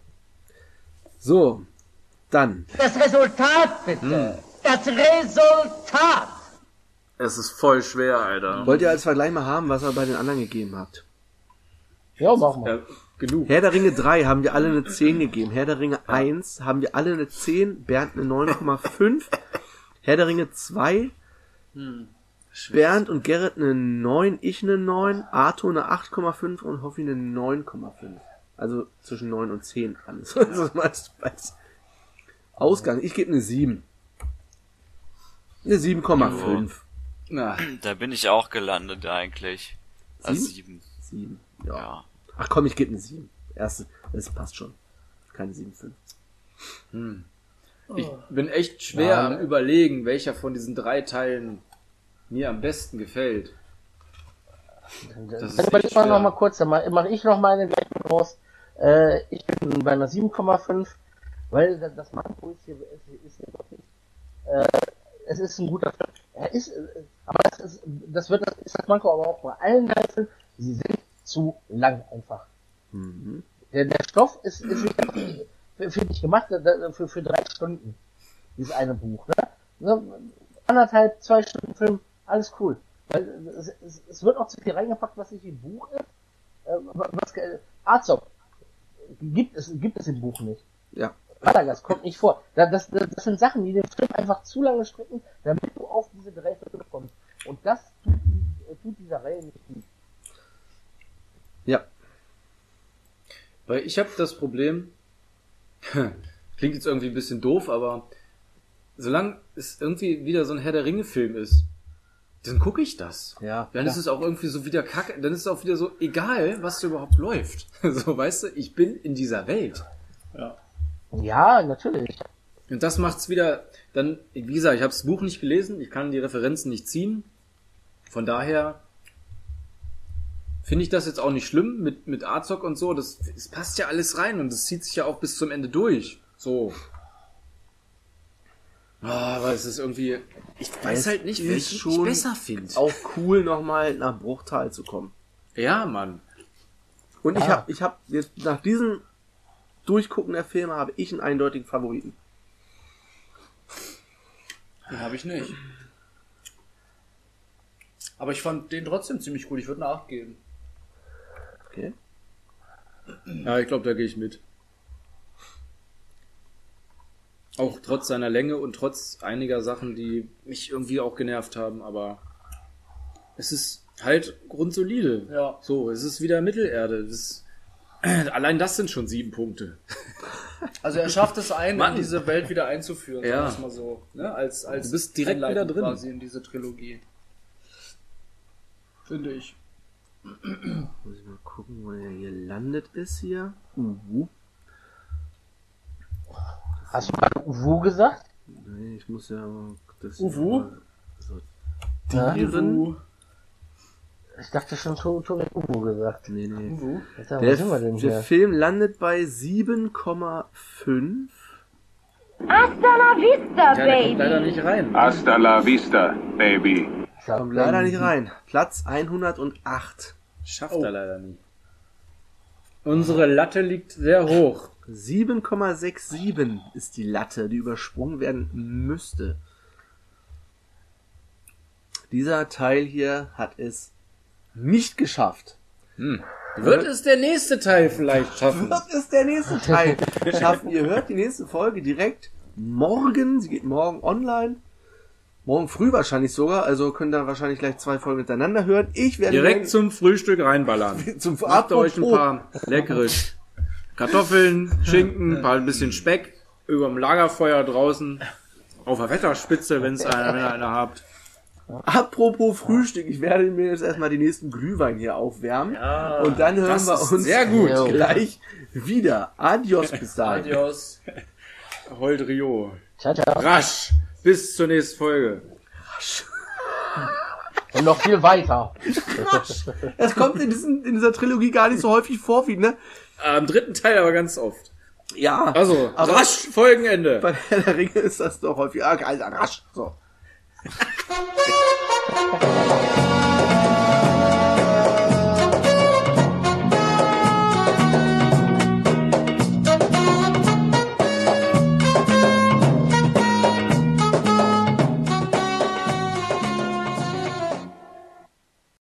So, dann. Das Resultat, bitte. Das Resultat. Es ist voll schwer, Alter. Wollt ihr als Vergleich mal haben, was ihr bei den anderen gegeben habt? Ja, mach mal. Ja, genug. Herr der Ringe drei haben wir alle eine zehn gegeben. Herr der Ringe eins haben wir alle eine zehn. Bernd eine neun Komma fünf. Herr der Ringe zwei. Bernd und Gerrit eine neun, ich eine neun, Arthur eine acht Komma fünf und Hoffi eine neun Komma fünf. Also zwischen neun und zehn alles. Also als, als Ausgang. Ich gebe eine sieben. Eine sieben Komma fünf. Na, Da bin ich auch gelandet eigentlich. Als sieben. sieben. Ja. Ja. Ach komm, ich gebe eine sieben. Erste, das passt schon. Keine sieben Komma fünf. ich bin echt schwer Ja. am Überlegen, welcher von diesen drei Teilen mir am besten gefällt. Das ist Dann überleg echt mal schwer. noch mal kurz, dann mache mach ich noch mal eine Gleichung raus. Äh, ich bin bei einer sieben Komma fünf, weil das- das Manko ist hier, ist, ist hier wirklich, äh, es ist ein guter Film. Er ist, äh, aber das ist, das wird, das ist das Manko aber auch bei allen Teilen, sie sind zu lang einfach. Mhm. Der, der Stoff ist, ist wirklich, finde ich, gemacht äh, für, für drei Stunden. Dieses eine Buch, ne? So, anderthalb, zwei Stunden Film, alles cool. Weil es, es, es wird auch zu viel reingepackt, was nicht im Buch ist. Äh, was, äh, Arzog gibt es, gibt es im Buch nicht. Ja. Radagast kommt nicht vor. Das, das, das sind Sachen, die den Film einfach zu lange strecken, damit du auf diese drei Filme kommst. Und das tut, äh, tut dieser Reihe nicht gut. Ja. Weil ich habe das Problem, klingt jetzt irgendwie ein bisschen doof, aber solange es irgendwie wieder so ein Herr der Ringe-Film ist, dann gucke ich das. Ja. Dann ist es auch irgendwie so wieder kacke, dann ist es auch wieder so egal, was da überhaupt läuft. So, weißt du, ich bin in dieser Welt. Ja, natürlich. Und das macht's wieder, dann, wie gesagt, ich habe das Buch nicht gelesen, ich kann die Referenzen nicht ziehen. Von daher finde ich das jetzt auch nicht schlimm mit, mit Arzog und so. Das, es passt ja alles rein und es zieht sich ja auch bis zum Ende durch. So. Ah, aber es ist irgendwie, ich weiß Es halt nicht, ist welchen ich schon besser finde. Auch cool, nochmal nach Bruchtal zu kommen. Ja, Mann. Und ich Ah. habe ich hab jetzt nach diesem Durchgucken der Filme habe ich einen eindeutigen Favoriten. Den habe ich nicht. Aber ich fand den trotzdem ziemlich gut. Ich würde eine acht geben. Okay. Ja, ich glaube, da gehe ich mit. Auch trotz seiner Länge und trotz einiger Sachen, die mich irgendwie auch genervt haben, aber es ist halt grundsolide. Ja. So, es ist wieder Mittelerde. Das ist, allein das sind schon sieben Punkte. Also er schafft es ein, Mann. in diese Welt wieder einzuführen. Ja. sagen wir's mal so. Ne? Als, als Du bist direkt Einleitung wieder drin. quasi in diese Trilogie. Finde ich. Muss ich mal gucken, wo er hier landet ist hier. Uh. Hast du gerade Uwu gesagt? Nee, ich muss ja das Uwu? mal Ja? sortieren. Ich dachte schon, Tobi hat Uwu gesagt. Nee, nee. Uwu. Alter, Der, wo sind wir denn der hier? Film landet bei sieben Komma fünf. Hasta la vista, Ja, der kommt leider baby. nicht rein. Hasta la vista, baby. Kommt leider nicht rein. Platz hundertacht. Schafft er leider nicht. Unsere Latte liegt sehr hoch. sieben Komma siebenundsechzig ist die Latte, die übersprungen werden müsste. Dieser Teil hier hat es nicht geschafft. Hm. Wird es der nächste Teil vielleicht schaffen? Das ist der nächste Teil schaffen. Ihr hört die nächste Folge direkt morgen. Sie geht morgen online. Morgen früh wahrscheinlich sogar. Also könnt ihr wahrscheinlich gleich zwei Folgen miteinander hören. Ich werde Direkt morgen zum Frühstück reinballern. zum Macht ihr euch ein Apropos. paar leckere Kartoffeln, Schinken, ein paar ein bisschen Speck überm Lagerfeuer draußen. Auf der Wetterspitze, wenn's einer, wenn ihr einer habt. Apropos Frühstück, ich werde mir jetzt erstmal die nächsten Glühwein hier aufwärmen. Ja, und dann hören das wir ist uns sehr gut. gleich wieder. Adios bis dahin. Adios. Holt Rio. Ciao, ciao. Rasch. Bis zur nächsten Folge. Und noch viel weiter. Das kommt in, diesen, in dieser Trilogie gar nicht so häufig vor wie, ne? Am dritten Teil aber ganz oft. Ja. Also, aber rasch, Folgenende. bei Herr der Ringe ist das doch häufig. Ah, also rasch. So.